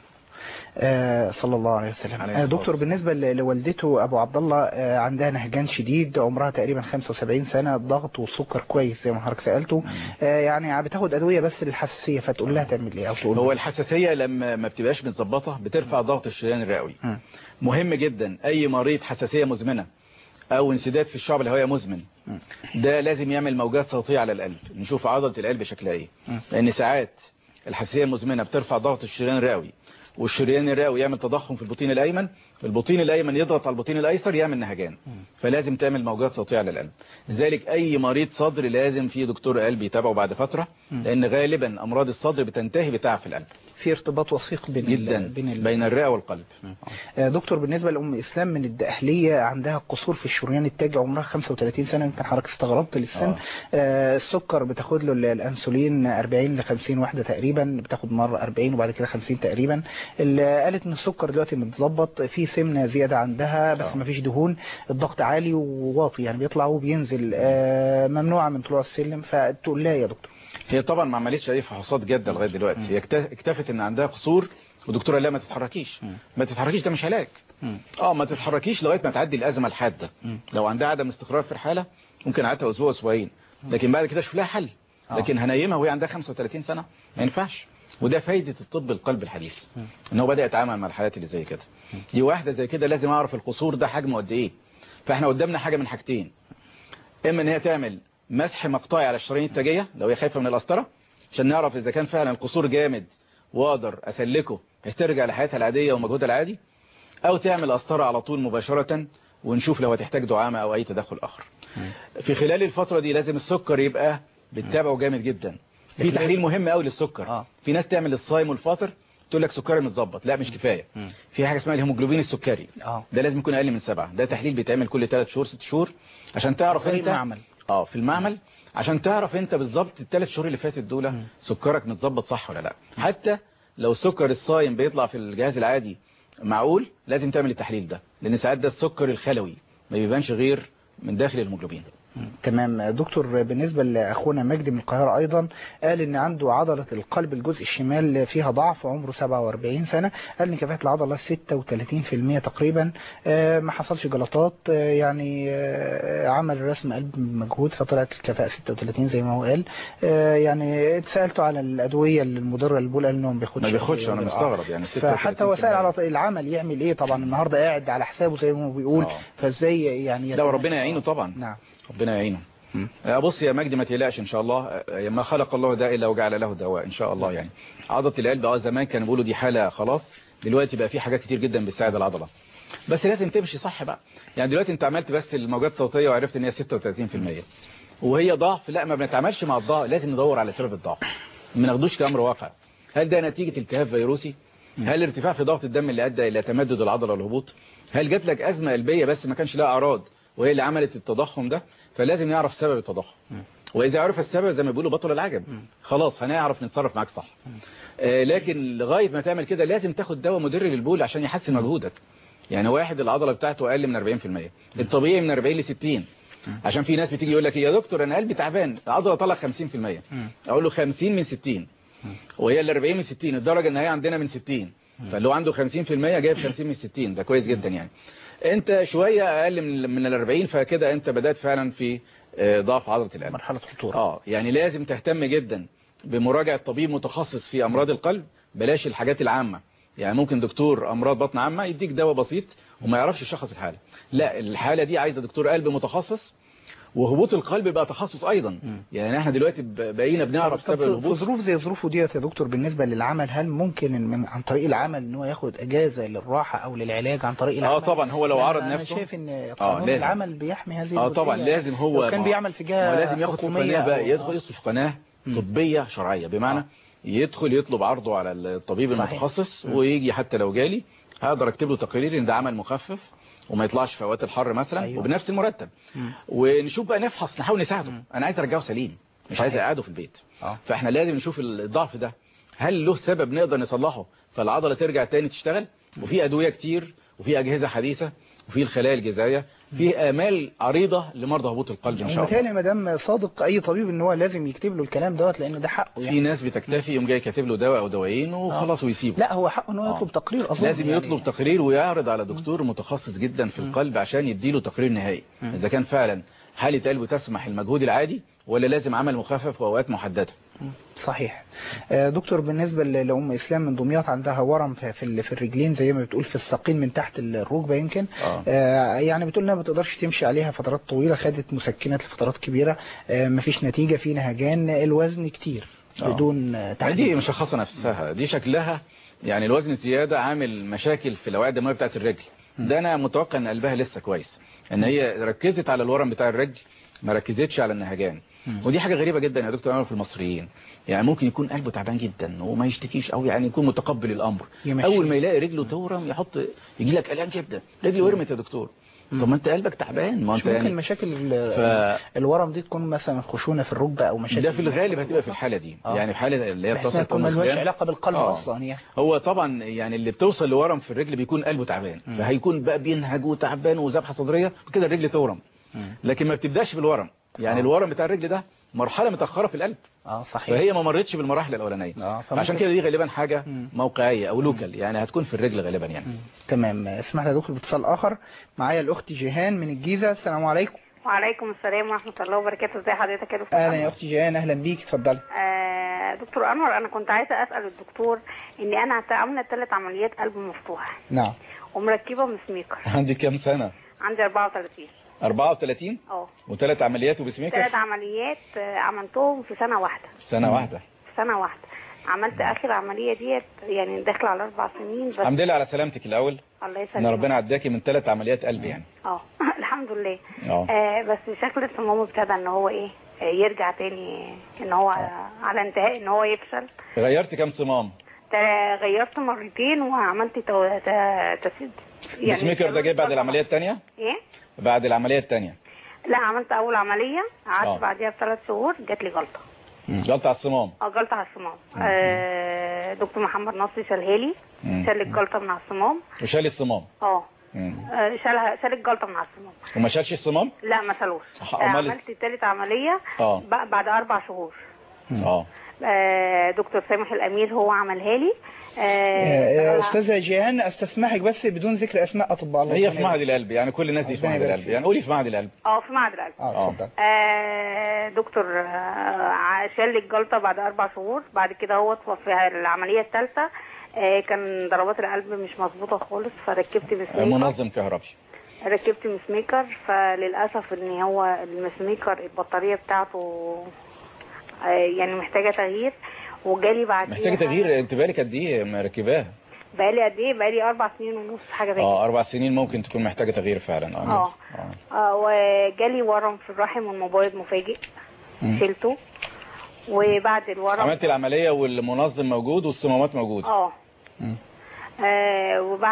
[SPEAKER 2] صلى الله عليه وسلم. دكتور، بالنسبة لوالدته أبو عبد الله عندها نهجان شديد، عمرها تقريبا 75 سنة، الضغط والسكر كويس زي ما حضرتك سألته، يعني بتاخد أدوية بس للحساسية، فتقول لها تعمل إيه أو تقول
[SPEAKER 3] هو الحساسية لما ما بتبقاش متظبطة بترفع ضغط الشريان الرئوي. مهم جدا أي مريض حساسية مزمنة أو انسداد في الشعب الهوائية مزمن، ده لازم يعمل موجات صوتية على القلب، نشوف عضلة القلب شكلها إيه، لأن ساعات الحساسية المزمنة بترفع ضغط الشريان الرئوي، والشريان الرئوي يعمل تضخم في البطين الأيمن، البطين الأيمن يضغط على البطين الأيسر يعمل نهجان، فلازم تعمل موجات صوتية على القلب. لذلك أي مريض صدر لازم في دكتور قلب يتابعه بعد فترة، لأن غالبا أمراض الصدر بتنتهي بتعب في القلب.
[SPEAKER 2] في ارتباط وثيق
[SPEAKER 3] بين الرئة والقلب.
[SPEAKER 2] دكتور، بالنسبة لأم إسلام من الدقهلية عندها قصور في الشريان التاجي، عمرها 35 سنة، يمكن حضرتك استغربت للسن. السكر بتاخد له الأنسولين 40 ل 50 واحدة تقريبا، بتاخد مرة 40 وبعد كده 50 تقريبا. قالت إن السكر دلوقتي متظبط، في سمنة زيادة عندها بس ما فيش دهون، الضغط عالي وواطي يعني بيطلع وبينزل، ممنوعة من طلوع السلم، فتقول لها يا دكتور.
[SPEAKER 3] هي طبعا ما عملتش اي فحوصات جاده لغايه دلوقتي، هي اكتفت ان عندها قصور، والدكتوره قال لها ما تتحركيش. ما تتحركيش ده مش علاج. ما تتحركيش لغايه ما تعدي الازمه الحاده. لو عندها عدم استقرار في الحاله ممكن قعدتها اسبوع اسبوعين، لكن بعد كده اشوف لها حل. لكن هنيمها وهي عندها 35 سنه ما ينفعش. وده فايده الطب القلب الحديث، ان هو بدا يتعامل مع الحالات اللي زي كده. دي واحده زي كده لازم اعرف القصور ده حجمه قد ايه. فاحنا قدامنا حاجه من حاجتين، اما ان هي تعمل مسح مقطعي على الشرايين التاجية لو هي خايفة من القسطرة عشان نعرف إذا كان فعلا القصور جامد وأقدر أسلكه هترجع لحياتها العادية ومجهودها العادي، أو تعمل قسطرة على طول مباشرة ونشوف لو هتحتاج دعامة أو أي تدخل آخر. في خلال الفترة دي لازم السكر يبقى بتتابعه جامد جدا. في تحليل مهم قوي للسكر. في ناس تعمل الصايم والفاطر تقول لك سكري متظبط، لا مش كفاية. في حاجة اسمها الهيموجلوبين السكري، ده لازم يكون أقل من 7. ده تحليل بيتعمل كل 3 شهور 6 شهور عشان تعرف انت في المعمل عشان تعرف انت بالظبط ال3 شهور اللي فاتت دول سكرك متظبط صح ولا لا. حتى لو السكر الصايم بيطلع في الجهاز العادي معقول، لازم تعمل التحليل ده، لان ساعات ده السكر الخلوي ما بيبانش غير من داخل الهيموجلوبين.
[SPEAKER 2] تمام. دكتور، بالنسبة لأخونا مجدي من القاهرة أيضا، قال إن عنده عضلة القلب الجزء الشمال فيها ضعف، عمره 47 سنة، قال إن كفاءة العضلة 36% تقريبا، ما حصلش جلطات، يعني عمل رسم قلب مجهود فطلعت الكفاءة 36 زي ما هو قال. يعني اتسألته على الأدوية المضرة للبول، قال إنه ما
[SPEAKER 3] بياخدش. أنا مستغرب يعني.
[SPEAKER 2] فحتى هو سأل على العمل يعمل إيه، طبعا النهاردة قاعد على حسابه زي ما هو بيقول، فازاي يعني
[SPEAKER 3] لو ربنا يعينه طبعا.
[SPEAKER 2] نعم،
[SPEAKER 3] ربنا يعينه. بص يا مجدي ما تقلقش ان شاء الله، ما خلق الله داء الا وجعل له دواء ان شاء الله. يعني عضله القلب زمان كانوا بيقولوا دي حاله خلاص، دلوقتي بقى في حاجات كتير جدا بتساعد العضله، بس لازم تمشي صح بقى. يعني دلوقتي انت عملت بس الموجات الصوتيه وعرفت ان هي 36% وهي ضعف، لا ما بنتعاملش مع الضعف، لازم ندور على سبب الضعف، ما ناخدوش كامر واقع. هل ده نتيجه التهاب فيروسي؟ هل ارتفاع في ضغط الدم اللي ادى الى تمدد العضله والهبوط؟ هل جات لك ازمه قلبيه بس ما كانش لها اعراض وهي اللي عملت التضخم ده؟ فلازم نعرف سبب التضخم، واذا عرف السبب زي ما بيقولوا بطل العجب، خلاص هنعرف نتصرف معاك صح. لكن لغايه ما تعمل كده لازم تاخد دواء مدر للبول عشان يحسن مجهودك. يعني واحد العضله بتاعته اقل من 40%، الطبيعي من 40 ل 60. عشان في ناس بتيجي يقول لك يا دكتور انا قلبي تعبان، العضله طلع 50%، اقول له 50 من 60 وهي ال 40 من 60، الدرجه النهائيه عندنا من 60، فاللي هو عنده 50% جايب 50 من 60، ده كويس جدا. يعني انت شويه اقل من ال 40، فكده انت بدات فعلا في ضعف عضله القلب،
[SPEAKER 2] مرحله خطوره.
[SPEAKER 3] يعني لازم تهتم جدا بمراجعه طبيب متخصص في امراض القلب، بلاش الحاجات العامه. يعني ممكن دكتور امراض بطن عامه يديك دواء بسيط وما يعرفش يشخص الحاله، لا الحاله دي عايزه دكتور قلب متخصص، وهبوط القلب بقى تخصص ايضا. يعني احنا دلوقتي بقينا بنعرف سبب الهبوط.
[SPEAKER 2] في ظروف زي ظروفه ديت يا دكتور، بالنسبه للعمل هل ممكن عن طريق العمل ان هو ياخد اجازه للراحه او للعلاج عن طريق العمل؟
[SPEAKER 3] طبعا هو لو عرض نفسه.
[SPEAKER 2] انا شايف ان قانون العمل بيحمي هذه
[SPEAKER 3] طبعا لازم هو
[SPEAKER 2] لو كان بيعمل في جهه
[SPEAKER 3] لازم ياخد في قناه بقى، يدخل في قناه طبيه شرعيه، بمعنى يدخل يطلب عرضه على الطبيب المتخصص ويجي، حتى لو جالي هقدر اكتب له تقرير ان ده عمل مخفف وما يطلعش في اوقات الحر مثلا، وبنفس المرتب، ونشوف بقى نفحص نحاول نساعده. انا عايز ارجعه سليم، مش عايز اقعده في البيت. فاحنا لازم نشوف الضعف ده هل له سبب نقدر نصلحه فالعضله ترجع تاني تشتغل. وفي ادويه كتير وفي اجهزه حديثه وفي الخلايا الجذعيه فيه آمال عريضة لمرضى هبوط القلب ان شاء الله.
[SPEAKER 2] بالتالي مدام صادق اي طبيب ان هو لازم يكتب له الكلام دوت لان ده حقه
[SPEAKER 3] يعني. في ناس بتكتفي يوم جاي كاتب له دواء او دوايين وخلاص ويسيبه.
[SPEAKER 2] لا هو حقه ان هو يطلب تقرير اصلا،
[SPEAKER 3] لازم يطلب تقرير ويعرض على دكتور متخصص جدا في القلب عشان يديله تقرير نهائي اذا كان فعلا حالة قلبه تسمح المجهود العادي ولا لازم عمل مخفف واوقات محددة.
[SPEAKER 2] صحيح. دكتور بالنسبة لأم إسلام من دمياط عندها ورم في الرجلين زي ما بتقول في الساقين من تحت الركبة يمكن يعني بتقول انها ما بتقدرش تمشي عليها فترات طويلة، خدت مسكنات لفترات كبيرة مفيش نتيجة، في نهجان، الوزن كتير بدون
[SPEAKER 3] تحديد. دي مشخصة نفسها، دي شكلها يعني الوزن زيادة عامل مشاكل في الأوعية الدموية بتاعت الرجل. ده أنا متوقع ان قلبها لسه كويس، ان هي ركزت على الورم بتاع الرجل ما ركزتش على النهجان. ودي حاجة غريبة جدا يا دكتور عمر في المصريين، يعني ممكن يكون قلبه تعبان جدا وما يشتكيش او يعني يكون متقبل الامر، اول ما يلاقي رجله تورم يجي لك قلقان جدا، رجلي ورمت يا دكتور. طب ما انت قلبك تعبان، ما انت
[SPEAKER 2] ممكن يعني مشاكل الورم دي تكون مثلا خشونه في الركبه او مشاكل.
[SPEAKER 3] ده في الغالب هتبقى في الحاله دي يعني في حاله اللي هي
[SPEAKER 2] بتصل مالهاش علاقه بالقلب اصلا يعني.
[SPEAKER 3] هو طبعا يعني اللي بتوصل لورم في الرجل بيكون قلبه تعبان، فهيكون بقى بينهج وتعبان وذبحه صدريه وكده الرجل تورم. لكن ما بتبداش بالورم، يعني الورم بتاع الرجل ده مرحله متاخره في القلب.
[SPEAKER 2] صحيح.
[SPEAKER 3] فهي ما مرتش بالمراحل الاولانيه. عشان كده دي غالبا حاجه موقعيه او لوكال، يعني هتكون في الرجل غالبا يعني.
[SPEAKER 2] تمام. اسمح لي يا دكتور باتصال اخر معايا الاخت جيهان من الجيزه. السلام عليكم.
[SPEAKER 9] وعليكم السلام ورحمه الله وبركاته. ازي حضرتك يا دكتور؟
[SPEAKER 2] اهلا يا اختي جيهان، اهلا بيك، اتفضلي.
[SPEAKER 9] دكتور انور، انا كنت عايزه اسال الدكتور اني انا عامله 3 عمليات قلب مفتوح.
[SPEAKER 2] نعم.
[SPEAKER 9] ومركبه مسميكر.
[SPEAKER 3] عندك كام سنه؟
[SPEAKER 9] عندي 34.
[SPEAKER 3] 34 و3 عمليات وبسميكر.
[SPEAKER 9] 3 عمليات عملتهم في سنه واحده.
[SPEAKER 3] سنه واحده.
[SPEAKER 9] في سنه واحده عملت اخر عمليه ديت يعني داخله على 4 سنين بس.
[SPEAKER 3] الحمد لله على سلامتك الاول.
[SPEAKER 9] الله يسلمك.
[SPEAKER 3] ان ربنا عداكي من 3 عمليات قلب يعني.
[SPEAKER 9] الحمد لله. بس شكل الصمام ابتدى ان هو يرجع تاني، ان هو على انتهاء ان هو يفشل.
[SPEAKER 3] غيرت كام صمام؟
[SPEAKER 9] غيرت مرتين وعملت تسديد.
[SPEAKER 3] يعني السميكر ده جاي بعد العمليه الثانيه؟
[SPEAKER 9] ايه؟
[SPEAKER 3] بعد العمليه الثانيه.
[SPEAKER 9] لا، عملت اول عمليه قعدت بعديها ب3 شهور جات لي جلطه.
[SPEAKER 3] جلطه على الصمام.
[SPEAKER 9] جلطه على الصمام. دكتور محمد نصري شالها لي، شال الجلطه من على الصمام.
[SPEAKER 3] وشال الصمام؟
[SPEAKER 9] شال الجلطه من على الصمام.
[SPEAKER 3] وما شالش الصمام؟
[SPEAKER 9] لا ما شالوش. عملت ثالث عمليه بعد 4 شهور. دكتور سامح الامير هو عملها لي.
[SPEAKER 2] استاذه جيهان استسمحك بس بدون ذكر اسماء اطباء. الله
[SPEAKER 3] هي في معهد القلب، يعني كل الناس دي في معهد القلب، يعني قولي في معهد القلب.
[SPEAKER 9] في معهد القلب. اتفضل. دكتور شال لي الجلطه بعد 4 شهور. بعد كده هو في العمليه الثالثه كان ضربات القلب مش مظبوطه خالص، فركبت مسميكر.
[SPEAKER 3] منظم كهربي.
[SPEAKER 9] ركبت مسميكر، فللاسف ان هو المسميكر البطاريه بتاعته يعني محتاجه تغيير، وجالي بعديها.
[SPEAKER 3] محتاجه تغيير؟ انت بالك قد ايه مركباها؟
[SPEAKER 9] بقالي قد ايه؟ بقالي 4 سنين ونص حاجه زي كده.
[SPEAKER 3] 4 سنين ممكن تكون محتاجه تغيير فعلا.
[SPEAKER 9] وجالي ورم في الرحم والمبايض مفاجئ. شلته. وبعد الورم
[SPEAKER 3] عملت العمليه والمنظم موجود والصمامات موجوده.
[SPEAKER 9] وبعد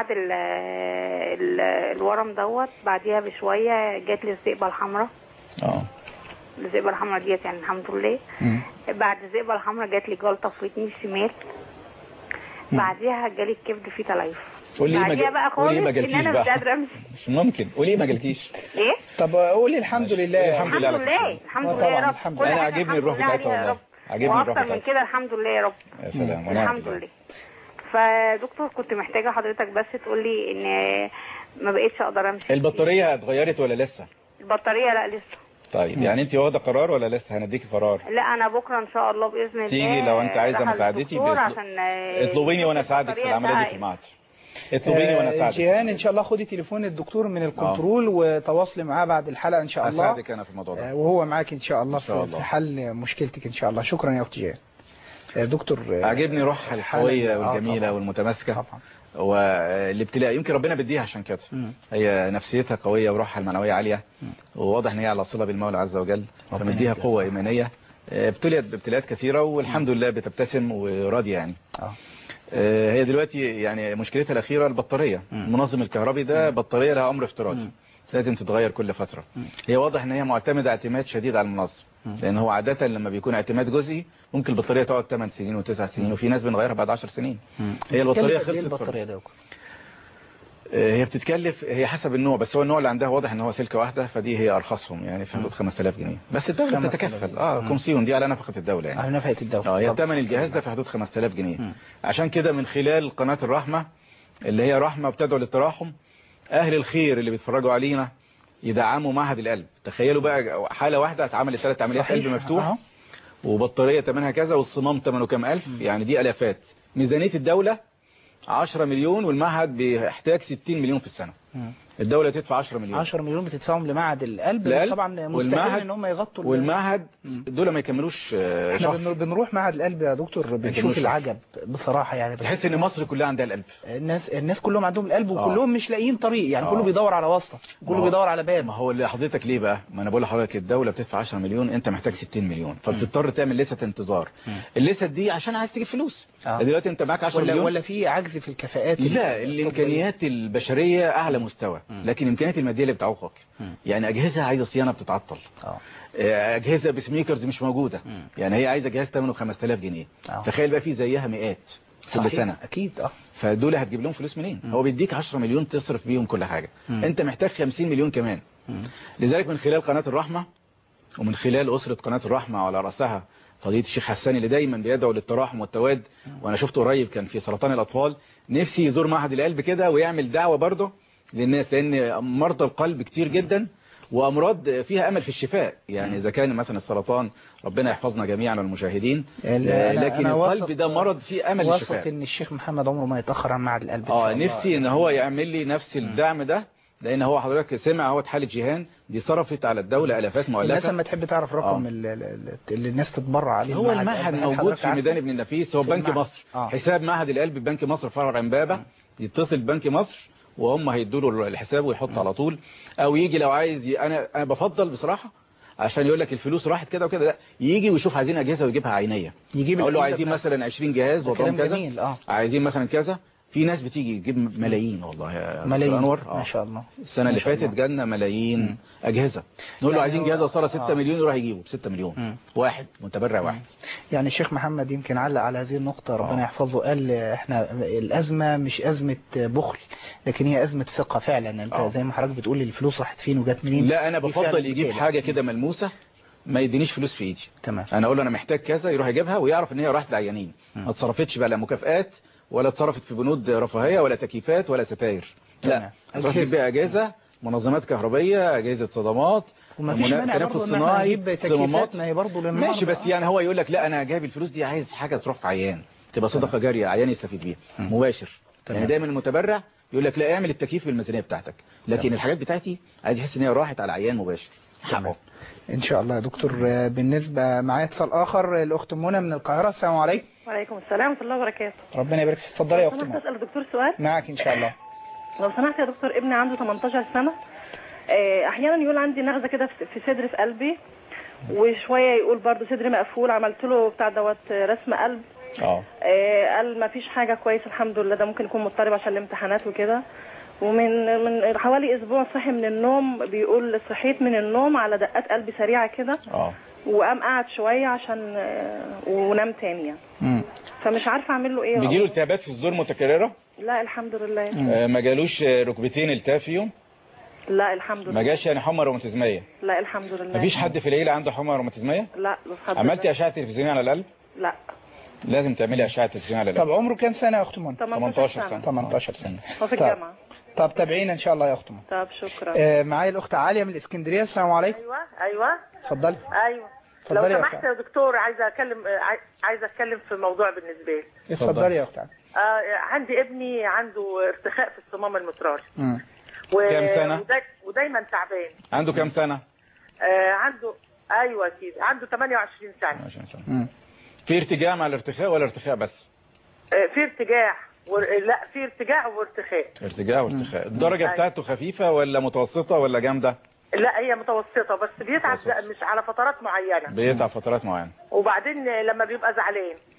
[SPEAKER 9] الورم دوت بعديها بشويه جات لي الذئبه الحمراء. الذئبه الحمراء ديت يعني الحمد لله. بعد الذئبه الحمراء جات لي جلطه في ودني الشمال. بعديها جالي الكبد فيه تليف. بعديها بقى خالص ان انا مش قادره امشي.
[SPEAKER 3] مش ممكن. قولي ما جالكيش.
[SPEAKER 9] ايه؟
[SPEAKER 2] طب قولي الحمد لله.
[SPEAKER 9] الحمد لله يا رب.
[SPEAKER 3] انا عاجبني الروح بتاعتها والله.
[SPEAKER 9] عاجبني الروح بتاعتها. من كده الحمد لله يا رب.
[SPEAKER 3] يا سلام.
[SPEAKER 9] الحمد لله. فدكتور كنت محتاجه حضرتك بس تقول لي ان ما بقيتش اقدر امشي.
[SPEAKER 3] البطاريه اتغيرت ولا لسه؟
[SPEAKER 9] البطاريه لا لسه.
[SPEAKER 3] طيب يعني انت واخده قرار ولا لسه هنديكي قرار؟
[SPEAKER 9] لا انا بكره ان شاء الله باذن الله
[SPEAKER 3] تيجي لو انت عايزه مساعدتي اطلبيني وانا اساعدك في العمليه دي في المعهد. اطلبيني وانا اساعدك.
[SPEAKER 2] جيهان ان شاء الله خدي تليفون الدكتور من الكنترول وتواصلي معاه بعد الحلقه ان شاء الله.
[SPEAKER 3] اساعدك انا في الموضوع ده.
[SPEAKER 2] وهو معاك ان شاء الله في حل مشكلتك ان شاء الله. شكرا يا اختي جيهان. دكتور
[SPEAKER 3] عجبني روحها القويه والجميله والمتماسكه طبعا. والابتلاء يمكن ربنا بديها عشان كده. هي نفسيتها قوية وروحها المعنوية عالية، وواضح ان هي على صلة بالمولى عز وجل، فمديها قوة إيمانية. ابتليت بابتلاءات كثيرة والحمد لله بتبتسم وراضية يعني. هي دلوقتي يعني مشكلتها الأخيرة البطارية. المنظم الكهربي ده بطارية لها عمر افتراضي، لازم تتغير كل فترة. هي واضح ان هي معتمدة اعتماد شديد على المنظم، لان هو عادة لما بيكون اعتماد جزئي ممكن البطارية تقعد 8 سنين و9 سنين، وفي ناس بنغيرها بعد 10 سنين. هي البطارية خلصت.
[SPEAKER 2] البطارية ده
[SPEAKER 3] هي بتتكلف، هي حسب النوع، بس هو النوع اللي عندها واضح ان هو سلكه واحده، فدي هي ارخصهم يعني في حدود 5000 جنيه بس الدوله بتتكفل. كومسيون دي على نفقه الدوله يعني،
[SPEAKER 2] على نفقه الدوله.
[SPEAKER 3] هي ثمن الجهاز ده في حدود 5000 جنيه. عشان كده من خلال قناه الرحمه اللي هي رحمه بتدعو للتراحم، اهل الخير اللي بيتفرجوا علينا يدعموا معهد القلب. تخيلوا بقى حاله واحده اتعملت 3 عمليات قلب مفتوح وبطاريه ثمنها كذا والصمام ثمنه كام الف، يعني دي الافات. ميزانيه الدوله 10 مليون والمعهد بيحتاج 60 مليون في السنة. الدولة تدفع 10 مليون.
[SPEAKER 2] 10 مليون بتدفعهم لمعهد القلب طبعا مستحيل ان هم يغطوا
[SPEAKER 3] والمعهد دول ما يكملوش
[SPEAKER 2] احنا بنروح معهد القلب يا دكتور بنشوف العجب بصراحة يعني.
[SPEAKER 3] تحس ان مصر كلها عندها القلب.
[SPEAKER 2] الناس كلهم عندهم القلب وكلهم مش لاقيين طريق يعني. كله بيدور على واسطة، كله بيدور على باب.
[SPEAKER 3] ما هو اللي حضرتك ليه بقى؟ ما انا بقول لحضرتك الدولة بتدفع 10 مليون، انت محتاج 60 مليون، فبتضطر تعمل لسة انتظار. اللسة دي عشان عايز تجيب فلوس. دلوقتي انت معاك 10 مليون
[SPEAKER 2] ولا في عجز في الكفاءات؟
[SPEAKER 3] لا، الامكانيات البشرية اعلى مستوى، لكن الامكانيات المادية اللي بتعوقك. يعني اجهزة عايزة صيانة بتتعطل، اجهزة بسميكرز مش موجودة. يعني هي عايزة جهاز ثمنه 5000 جنيه. تخيل بقى في زيها مئات كل سنة.
[SPEAKER 2] اكيد.
[SPEAKER 3] فدول هتجيب لهم فلوس منين؟ هو بيديك 10 مليون تصرف بيهم كل حاجة. انت محتاج 50 مليون كمان. لذلك من خلال قناة الرحمة ومن خلال أسرة قناة الرحمة وعلى رأسها فضيلة الشيخ حسان اللي دايما بيدعو للتراحم والتواد، وانا شفته قريب كان في سرطان الاطفال، نفسي يزور معهد القلب كده ويعمل دعوة برضه للناس، لان مرضى القلب كتير جدا وامراض فيها امل في الشفاء. يعني اذا كان مثلا السرطان ربنا يحفظنا جميعا والمشاهدين، لكن القلب ده مرض فيه امل للشفاء.
[SPEAKER 2] واثق ان الشيخ محمد عمره ما يتاخر عن معهد القلب.
[SPEAKER 3] نفسي ان هو يعمل لي نفس الدعم ده، لان هو حضرتك سمع هو حالة جيهان دي صرفت على الدولة الافات مؤلفة.
[SPEAKER 2] الناس لما تحب تعرف رقم اللي الناس تتبرع عليه.
[SPEAKER 3] هو المعهد موجود في ميدان ابن النفيس، هو بنك مصر. حساب معهد القلب بنك مصر فرع امبابة، يتصل بنك مصر وهم هيدوا له الحساب ويحط على طول، او يجي لو عايز انا بفضل بصراحة عشان يقول لك الفلوس راحت كده وكده، لا يجي ويشوف عايزين اجهزة ويجيبها عينية.
[SPEAKER 2] اقول
[SPEAKER 3] له عايزين مثلا 20 جهاز وضم كذا، عايزين مثلا كذا. في ناس بتيجي تجيب ملايين والله يا
[SPEAKER 2] ملايين
[SPEAKER 3] انور.
[SPEAKER 2] ما شاء الله.
[SPEAKER 3] السنه اللي فاتت جالنا ملايين اجهزه، نقول له عايزين جهاز صار 6 مليون يروح يجيبه ب 6 مليون. واحد متبرع واحد.
[SPEAKER 2] يعني الشيخ محمد يمكن علق على هذه النقطه ربنا يحفظه، قال احنا الازمه مش ازمه بخل لكن هي ازمه ثقه فعلا. انت زي ما حضرتك بتقول الفلوس راحت فين وجت منين.
[SPEAKER 3] لا انا بفضل يجيب حاجه كده ملموسه، ما يدينيش فلوس في ايدي.
[SPEAKER 2] تمام.
[SPEAKER 3] انا اقول له انا محتاج كذا يروح يجيبها ويعرف ان هي راحت لعيانين، ما اتصرفتش بقى لا مكافآت ولا اتصرفت في بنود رفاهية ولا تكييفات ولا ستاير. لا اتصرفت بقى اجهزة، منظمات كهربية، اجهزة صدمات،
[SPEAKER 2] تنفس صناعي، صمامات. ما هي برضه
[SPEAKER 3] ماشي، بس يعني هو يقول لك لا انا جايب الفلوس دي عايز حاجة تروح في عيان تبقى صدقة جارية، عيان يستفيد بيها مباشر. يعني دايما المتبرع يقول لك لا اعمل التكييف بالميزانية بتاعتك، لكن الحاجات بتاعتي عايز يحس ان هي راحت على عيان مباشر حقه.
[SPEAKER 2] ان شاء الله يا دكتور. بالنسبة معايا اتصال اخر، الاخت منى من القاهرة. السلام عليكم.
[SPEAKER 10] وعليكم السلام ورحمة الله وبركاته.
[SPEAKER 2] ربنا يبارك فيك. اتفضلي يا اخت منى.
[SPEAKER 10] اسال الدكتور سؤال؟
[SPEAKER 2] معك ان شاء الله.
[SPEAKER 10] لو سمحت يا دكتور، ابني عنده 18 سنة، احيانا يقول عندي نغزة كده في صدري في قلبي، وشوية يقول برضو صدري مقفول. عملت له بتاع دوت رسم قلب، قال ما فيش حاجة كويس الحمد لله، ده ممكن يكون مضطرب عشان الامتحانات وكده. ومن حوالي اسبوع صحي من النوم، بيقول صحيت من النوم على دقات قلبي سريعة كده، وقام قعد شوية عشان ونام تاني يعني. فمش عارفه اعمل له ايه.
[SPEAKER 3] بيجيله التهابات في الزور متكررة؟
[SPEAKER 10] لا الحمد لله.
[SPEAKER 3] ما جالوش ركبتين التهاب فيهم؟
[SPEAKER 10] لا الحمد لله.
[SPEAKER 3] ما جاش يعني حمى روماتيزميه؟
[SPEAKER 10] لا الحمد لله.
[SPEAKER 3] مفيش حد في العيله عنده حمى روماتيزميه؟
[SPEAKER 10] لا الحمد لله.
[SPEAKER 3] عملتي اشعه تلفزيونيه على القلب؟
[SPEAKER 10] لا.
[SPEAKER 3] لازم تعملي اشعه تلفزيونيه على القلب.
[SPEAKER 2] طب عمره كام سنه يا اخت منى؟
[SPEAKER 10] 18 سنه.
[SPEAKER 2] 18 سنه.
[SPEAKER 10] هو في الجامعه.
[SPEAKER 2] طب تابعينا ان شاء الله يا اخت منى.
[SPEAKER 10] طب شكرا.
[SPEAKER 2] معايا الاخت عاليه من الاسكندريه. السلام عليكم.
[SPEAKER 11] ايوه
[SPEAKER 2] اتفضلي.
[SPEAKER 11] ايوه لو سمحت يا دكتور، عايزه اتكلم في موضوع بالنسبه لي.
[SPEAKER 2] اتفضلي يا اخت عاليه.
[SPEAKER 11] عندي ابني عنده ارتخاء في الصمام المترالي.
[SPEAKER 3] كام سنه؟
[SPEAKER 11] ودايما تعبان.
[SPEAKER 3] عنده كام سنه؟
[SPEAKER 11] عنده ايوه كده عنده 28 سنه.
[SPEAKER 3] 28 سنه. في ارتجاع مع الارتخاء ولا ارتخاء بس؟
[SPEAKER 11] في ارتجاع لا في ارتجاع وارتخاء.
[SPEAKER 3] ارتجاع وارتخاء. الدرجه بتاعته خفيفه ولا متوسطه ولا جامده؟
[SPEAKER 11] لا هي متوسطه، بس بيتعب مش على فترات معينه.
[SPEAKER 3] بيتعب فترات معينه.
[SPEAKER 11] وبعدين لما بيبقى زعلان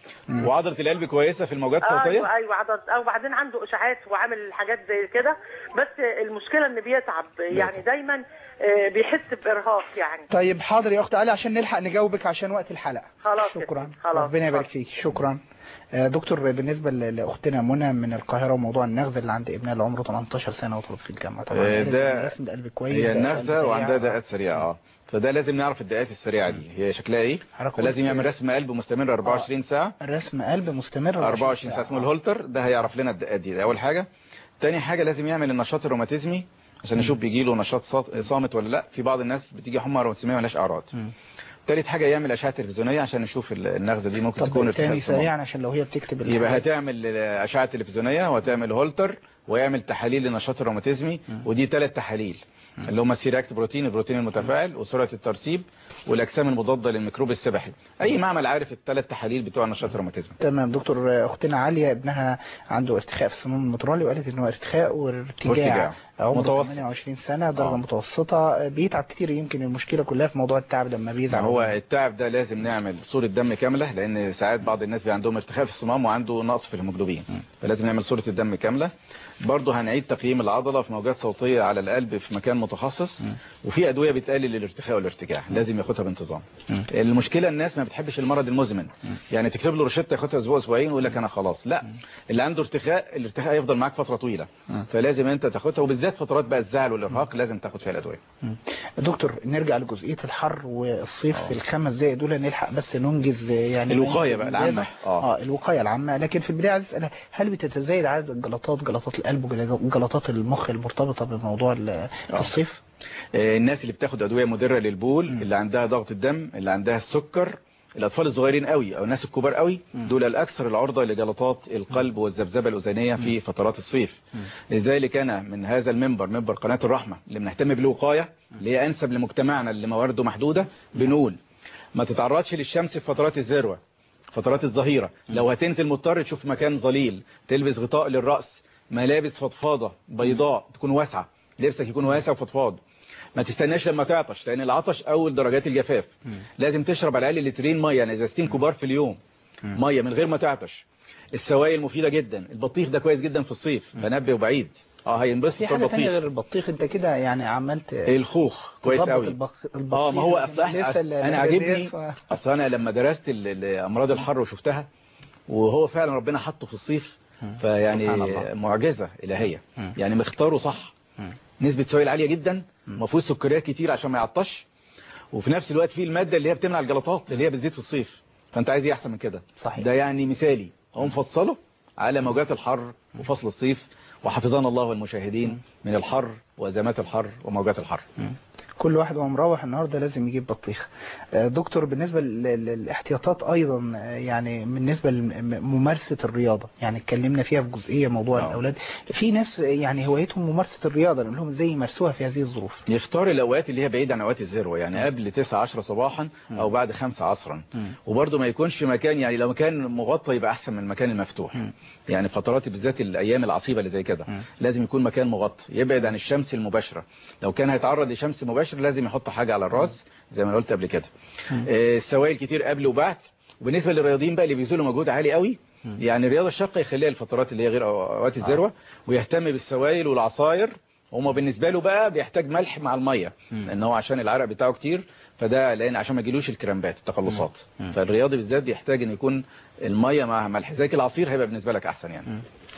[SPEAKER 3] وعضله القلب كويسه في الموجات الصوتيه.
[SPEAKER 11] ايوه عضله، وبعدين عنده اشاعات وعامل حاجات زي كده، بس المشكله ان بيتعب يعني دايما بيحس بارهاق يعني.
[SPEAKER 2] طيب حاضر يا اخت علي عشان نلحق نجاوبك عشان وقت الحلقه.
[SPEAKER 11] خلاص
[SPEAKER 2] شكرا.
[SPEAKER 11] خلاص.
[SPEAKER 2] ربنا يبارك فيك. شكرا. دكتور بالنسبه لاختنا منى من القاهره وموضوع النغزه اللي عند ابنها اللي عمره 18 سنه وطلب في الجامعه، طبعا
[SPEAKER 3] ده
[SPEAKER 2] رسم القلب كويس،
[SPEAKER 3] هي النغزه وعندها دقات سريعه. فده لازم نعرف الدقات السريعه دي هي شكلها ايه. فلازم يعمل رسم قلب مستمر 24 ساعه.
[SPEAKER 2] رسم قلب مستمر
[SPEAKER 3] 24 ساعه اسمه الهولتر، ده هيعرف لنا الدقات دي. اول حاجه. تاني حاجه لازم يعمل النشاط الروماتيزمي عشان نشوف بيجي له نشاط صامت ولا لا. في بعض الناس بتيجي حمى روماتيزميه مالهاش اعراض. ثالث حاجه يعمل اشعه تلفزيونيه عشان نشوف النغزه دي ممكن تكون
[SPEAKER 2] تاني سريعا عشان لو هي بتكتب
[SPEAKER 3] يبقى هتعمل اشعه تلفزيونيه وهتعمل هولتر ويعمل تحاليل للنشاط الروماتيزمي، ودي 3 تحاليل اللي هم السيراكت بروتين، البروتين المتفاعل، وسرعه الترسيب، والاجسام المضاده للميكروب السبحي. اي معمل عارف ال3 تحاليل بتوع النشاط الروماتيزمي.
[SPEAKER 2] تمام. دكتور اختنا عاليه ابنها عنده ارتخاء في الصمام المترالي، وقالت ان هو ارتخاء وارتجاع عمره 28 سنه درجه متوسطه، بيتعب كتير. يمكن المشكله كلها في موضوع التعب لما بيزعل.
[SPEAKER 3] هو التعب ده لازم نعمل صوره دم كامله، لان ساعات بعض الناس بيبقى عندهم ارتخاء في الصمام وعنده نقص في الهيموجلوبين، فلازم نعمل صوره الدم كامله. برضه هنعيد تقييم العضله في موجات صوتيه على القلب في مكان متخصص، وفي ادويه بتقلل الارتخاء والارتجاع لازم ياخدها بانتظام. المشكله الناس ما بتحبش المرض المزمن، يعني تكتب له روشته ياخدها اسبوع اسبوعين ويقول لك انا خلاص. لا، اللي عنده ارتخاء الارتخاء يفضل معاك فتره طويله، فلازم انت تاخدها، وبالذات فترات بقى الزعل والارهاق لازم تاخد فيها الادويه.
[SPEAKER 2] دكتور نرجع لجزئيه الحر والصيف في الخمس دقائق دول نلحق بس ننجز يعني
[SPEAKER 3] الوقايه بقى العامه.
[SPEAKER 2] الوقايه العامه. لكن في البدايه عايز اسالها، هل بتتزايد عدد الجلطات، جلطات القلب وجلطات المخ المرتبطه بموضوع الصيف؟
[SPEAKER 3] الناس اللي بتاخد ادويه مضره للبول، اللي عندها ضغط الدم، اللي عندها السكر، الاطفال الصغيرين قوي او الناس الكبار قوي، دول الاكثر العرضه لجلطات القلب والذبذبه الاذنيه في فترات الصيف. لذلك انا من هذا المنبر، منبر قناه الرحمه اللي بنهتم بالوقايه اللي هي انسب لمجتمعنا اللي موارده محدوده، بنقول ما تتعرضش للشمس في فترات الذروه، فترات الظهيره. لو هتنزل مضطر تشوف مكان ظليل، تلبس غطاء للراس، ملابس فضفاضه بيضاء تكون واسعه، لبسك يكون واسع وفضفاض. ما تستناش لما تعطش، لان العطش اول درجات الجفاف. لازم تشرب على الاقل لترين ميه، يعني ازازتين كبار في اليوم ميه من غير ما تعطش. السوائل مفيده جدا، البطيخ ده كويس جدا في الصيف، بنبه وبعيد هينبسط.
[SPEAKER 2] في حاجه ثانيه غير البطيخ انت كده يعني عملت
[SPEAKER 3] الخوخ كويس قوي. ما هو اصلا انا عاجبني، اصلا انا لما درست امراض الحر وشفتها، وهو فعلا ربنا حطه في الصيف، فيعني معجزه الهيه. يعني مختاره صح، نسبة سوائل عالية جدا، ما فيهوش سكريات كتير عشان ما يعطش، وفي نفس الوقت فيه المادة اللي هي بتمنع الجلطات اللي هي بتزيد في الصيف. فانت عايز ايه احسن من كده؟
[SPEAKER 2] صحيح.
[SPEAKER 3] ده يعني مثالي، هو مفصله على موجات الحر وفصل الصيف، وحفظنا الله والمشاهدين من الحر وازمات الحر وموجات الحر.
[SPEAKER 2] كل واحد وهو مروح النهارده لازم يجيب بطيخ. دكتور بالنسبه للاحتياطات ايضا، يعني بالنسبه لممارسه الرياضه، يعني اتكلمنا فيها في جزئيه موضوع الاولاد. في ناس يعني هوايتهم ممارسه الرياضه، نقول لهم ازاي يمارسوها في هذه الظروف؟
[SPEAKER 3] يختار الاوقات اللي هي بعيده عن اوقات الذروه، يعني قبل 9-10 صباحا او بعد 5 عصرا، وبرده ما يكونش مكان، يعني لو مكان مغطى يبقى احسن من المكان المفتوح. يعني فترات بالذات الايام العصيبه اللي زي كده لازم يكون مكان مغطى، يبعد عن الشمس المباشره. لو كان هيتعرض لشمس مباشره لازم يحط حاجة على الراس زي ما قلت قبل كده. السوائل كتير قبل وبعد. وبالنسبة للرياضيين بقى اللي بيبذلوا مجهود عالي قوي، يعني الرياضة الشاقة يخليها الفترات اللي هي غير اوقات الذروة، ويهتم بالسوائل والعصاير. وما بالنسبة له بقى بيحتاج ملح مع المية، لان هو عشان العرق بتاعه كتير، فده لان عشان ما يجيلوش الكرامبات التقلصات. فالرياضي بالذات بيحتاج ان يكون المية مع ملح، زي العصير هيبقى بالنسبة لك احسن يعني.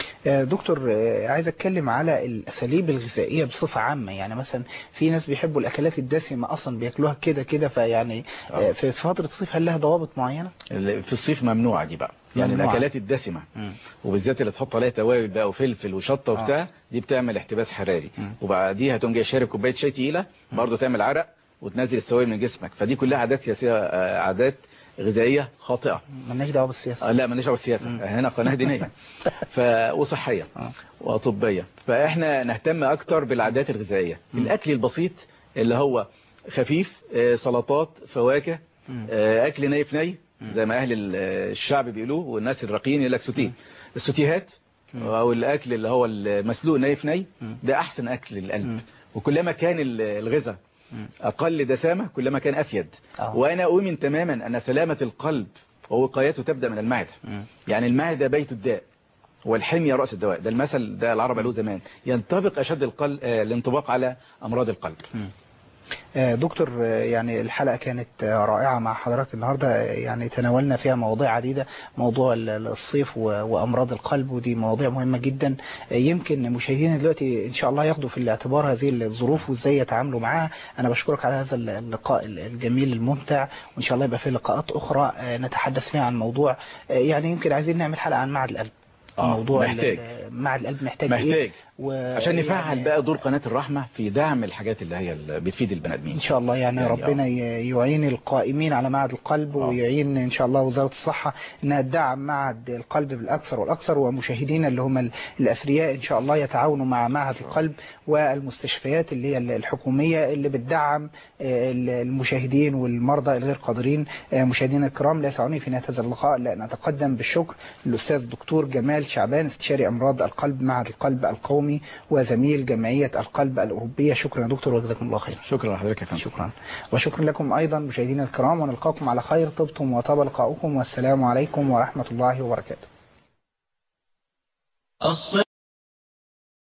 [SPEAKER 2] دكتور عايز اتكلم على الاساليب الغذائيه بصفه عامه. يعني مثلا في ناس بيحبوا الاكلات الدسمه اصلا بياكلوها كده فيعني في فتره الصيف هل لها ضوابط معينه؟
[SPEAKER 3] في الصيف ممنوعه دي بقى، يعني الاكلات الدسمه وبالذات اللي تحط عليها توابل بقى وفلفل وشطه وبتاع، دي بتعمل احتباس حراري، وبعديها هتقوم جاي شارب كوبايه شاي تقيله برضه تعمل عرق وتنزل السوائل من جسمك. فدي كلها عادات سياسيه، عادات غذائيه خاطئه.
[SPEAKER 2] مالناش دعوه بالسياسه.
[SPEAKER 3] لا مالناش دعوه بالسياسه، هنا قناه دينيه وصحيه وطبيه. فاحنا نهتم اكتر بالعادات الغذائيه. الاكل البسيط اللي هو خفيف، سلطات، فواكه، اكل ني في ني زي ما اهل الشعب بيقولوه، والناس الراقيين يقول لك سوتيه. السوتيهات او الاكل اللي هو المسلوق ني في ني ده احسن اكل للقلب. وكلما كان الغذاء اقل دسامه كلما كان افيد. وانا اؤمن تماما ان سلامه القلب ووقايته تبدأ من المعدة. يعني المعدة بيت الداء والحمية رأس الدواء، ده المثل ده العرب قالوه زمان، ينطبق أشد الانطباق على أمراض القلب.
[SPEAKER 2] دكتور، يعني الحلقة كانت رائعة مع حضرتك النهاردة، يعني تناولنا فيها مواضيع عديدة، موضوع الصيف وأمراض القلب، ودي مواضيع مهمة جدا. يمكن مشاهدينا دلوقتي إن شاء الله ياخدوا في الاعتبار هذه الظروف وإزاي يتعاملوا معها. أنا بشكرك على هذا اللقاء الجميل الممتع، وإن شاء الله يبقى في لقاءات أخرى نتحدث فيها عن موضوع، يعني يمكن عايزين نعمل حلقة عن معهد القلب. موضوع معهد القلب محتاج ايه
[SPEAKER 3] عشان نفعل بقى دور قناة الرحمة في دعم الحاجات اللي هي اللي بتفيد البني ادمين
[SPEAKER 2] ان شاء الله. يعني ربنا يعين القائمين على معهد القلب ويعين ان شاء الله وزارة الصحة انها تدعم معهد القلب بالاكثر والاكثر، ومشاهدينا اللي هم الاثرياء ان شاء الله يتعاونوا مع معهد القلب والمستشفيات اللي هي الحكومية اللي بتدعم المشاهدين والمرضى الغير قادرين. مشاهدينا الكرام، لا يسعني في نهاية هذا اللقاء لأن أتقدم بالشكر للأستاذ الدكتور جمال شعبان، استشاري أمراض القلب معهد القلب القومي وزميل جمعية القلب الأوروبية. شكرا يا دكتور وجزاكم الله خير.
[SPEAKER 3] شكرا لحضرتك يا فندم.
[SPEAKER 2] شكرا، وشكرا لكم أيضا مشاهدينا الكرام، ونلقاكم على خير. طبتم وطاب لقاؤكم، والسلام عليكم ورحمة الله وبركاته.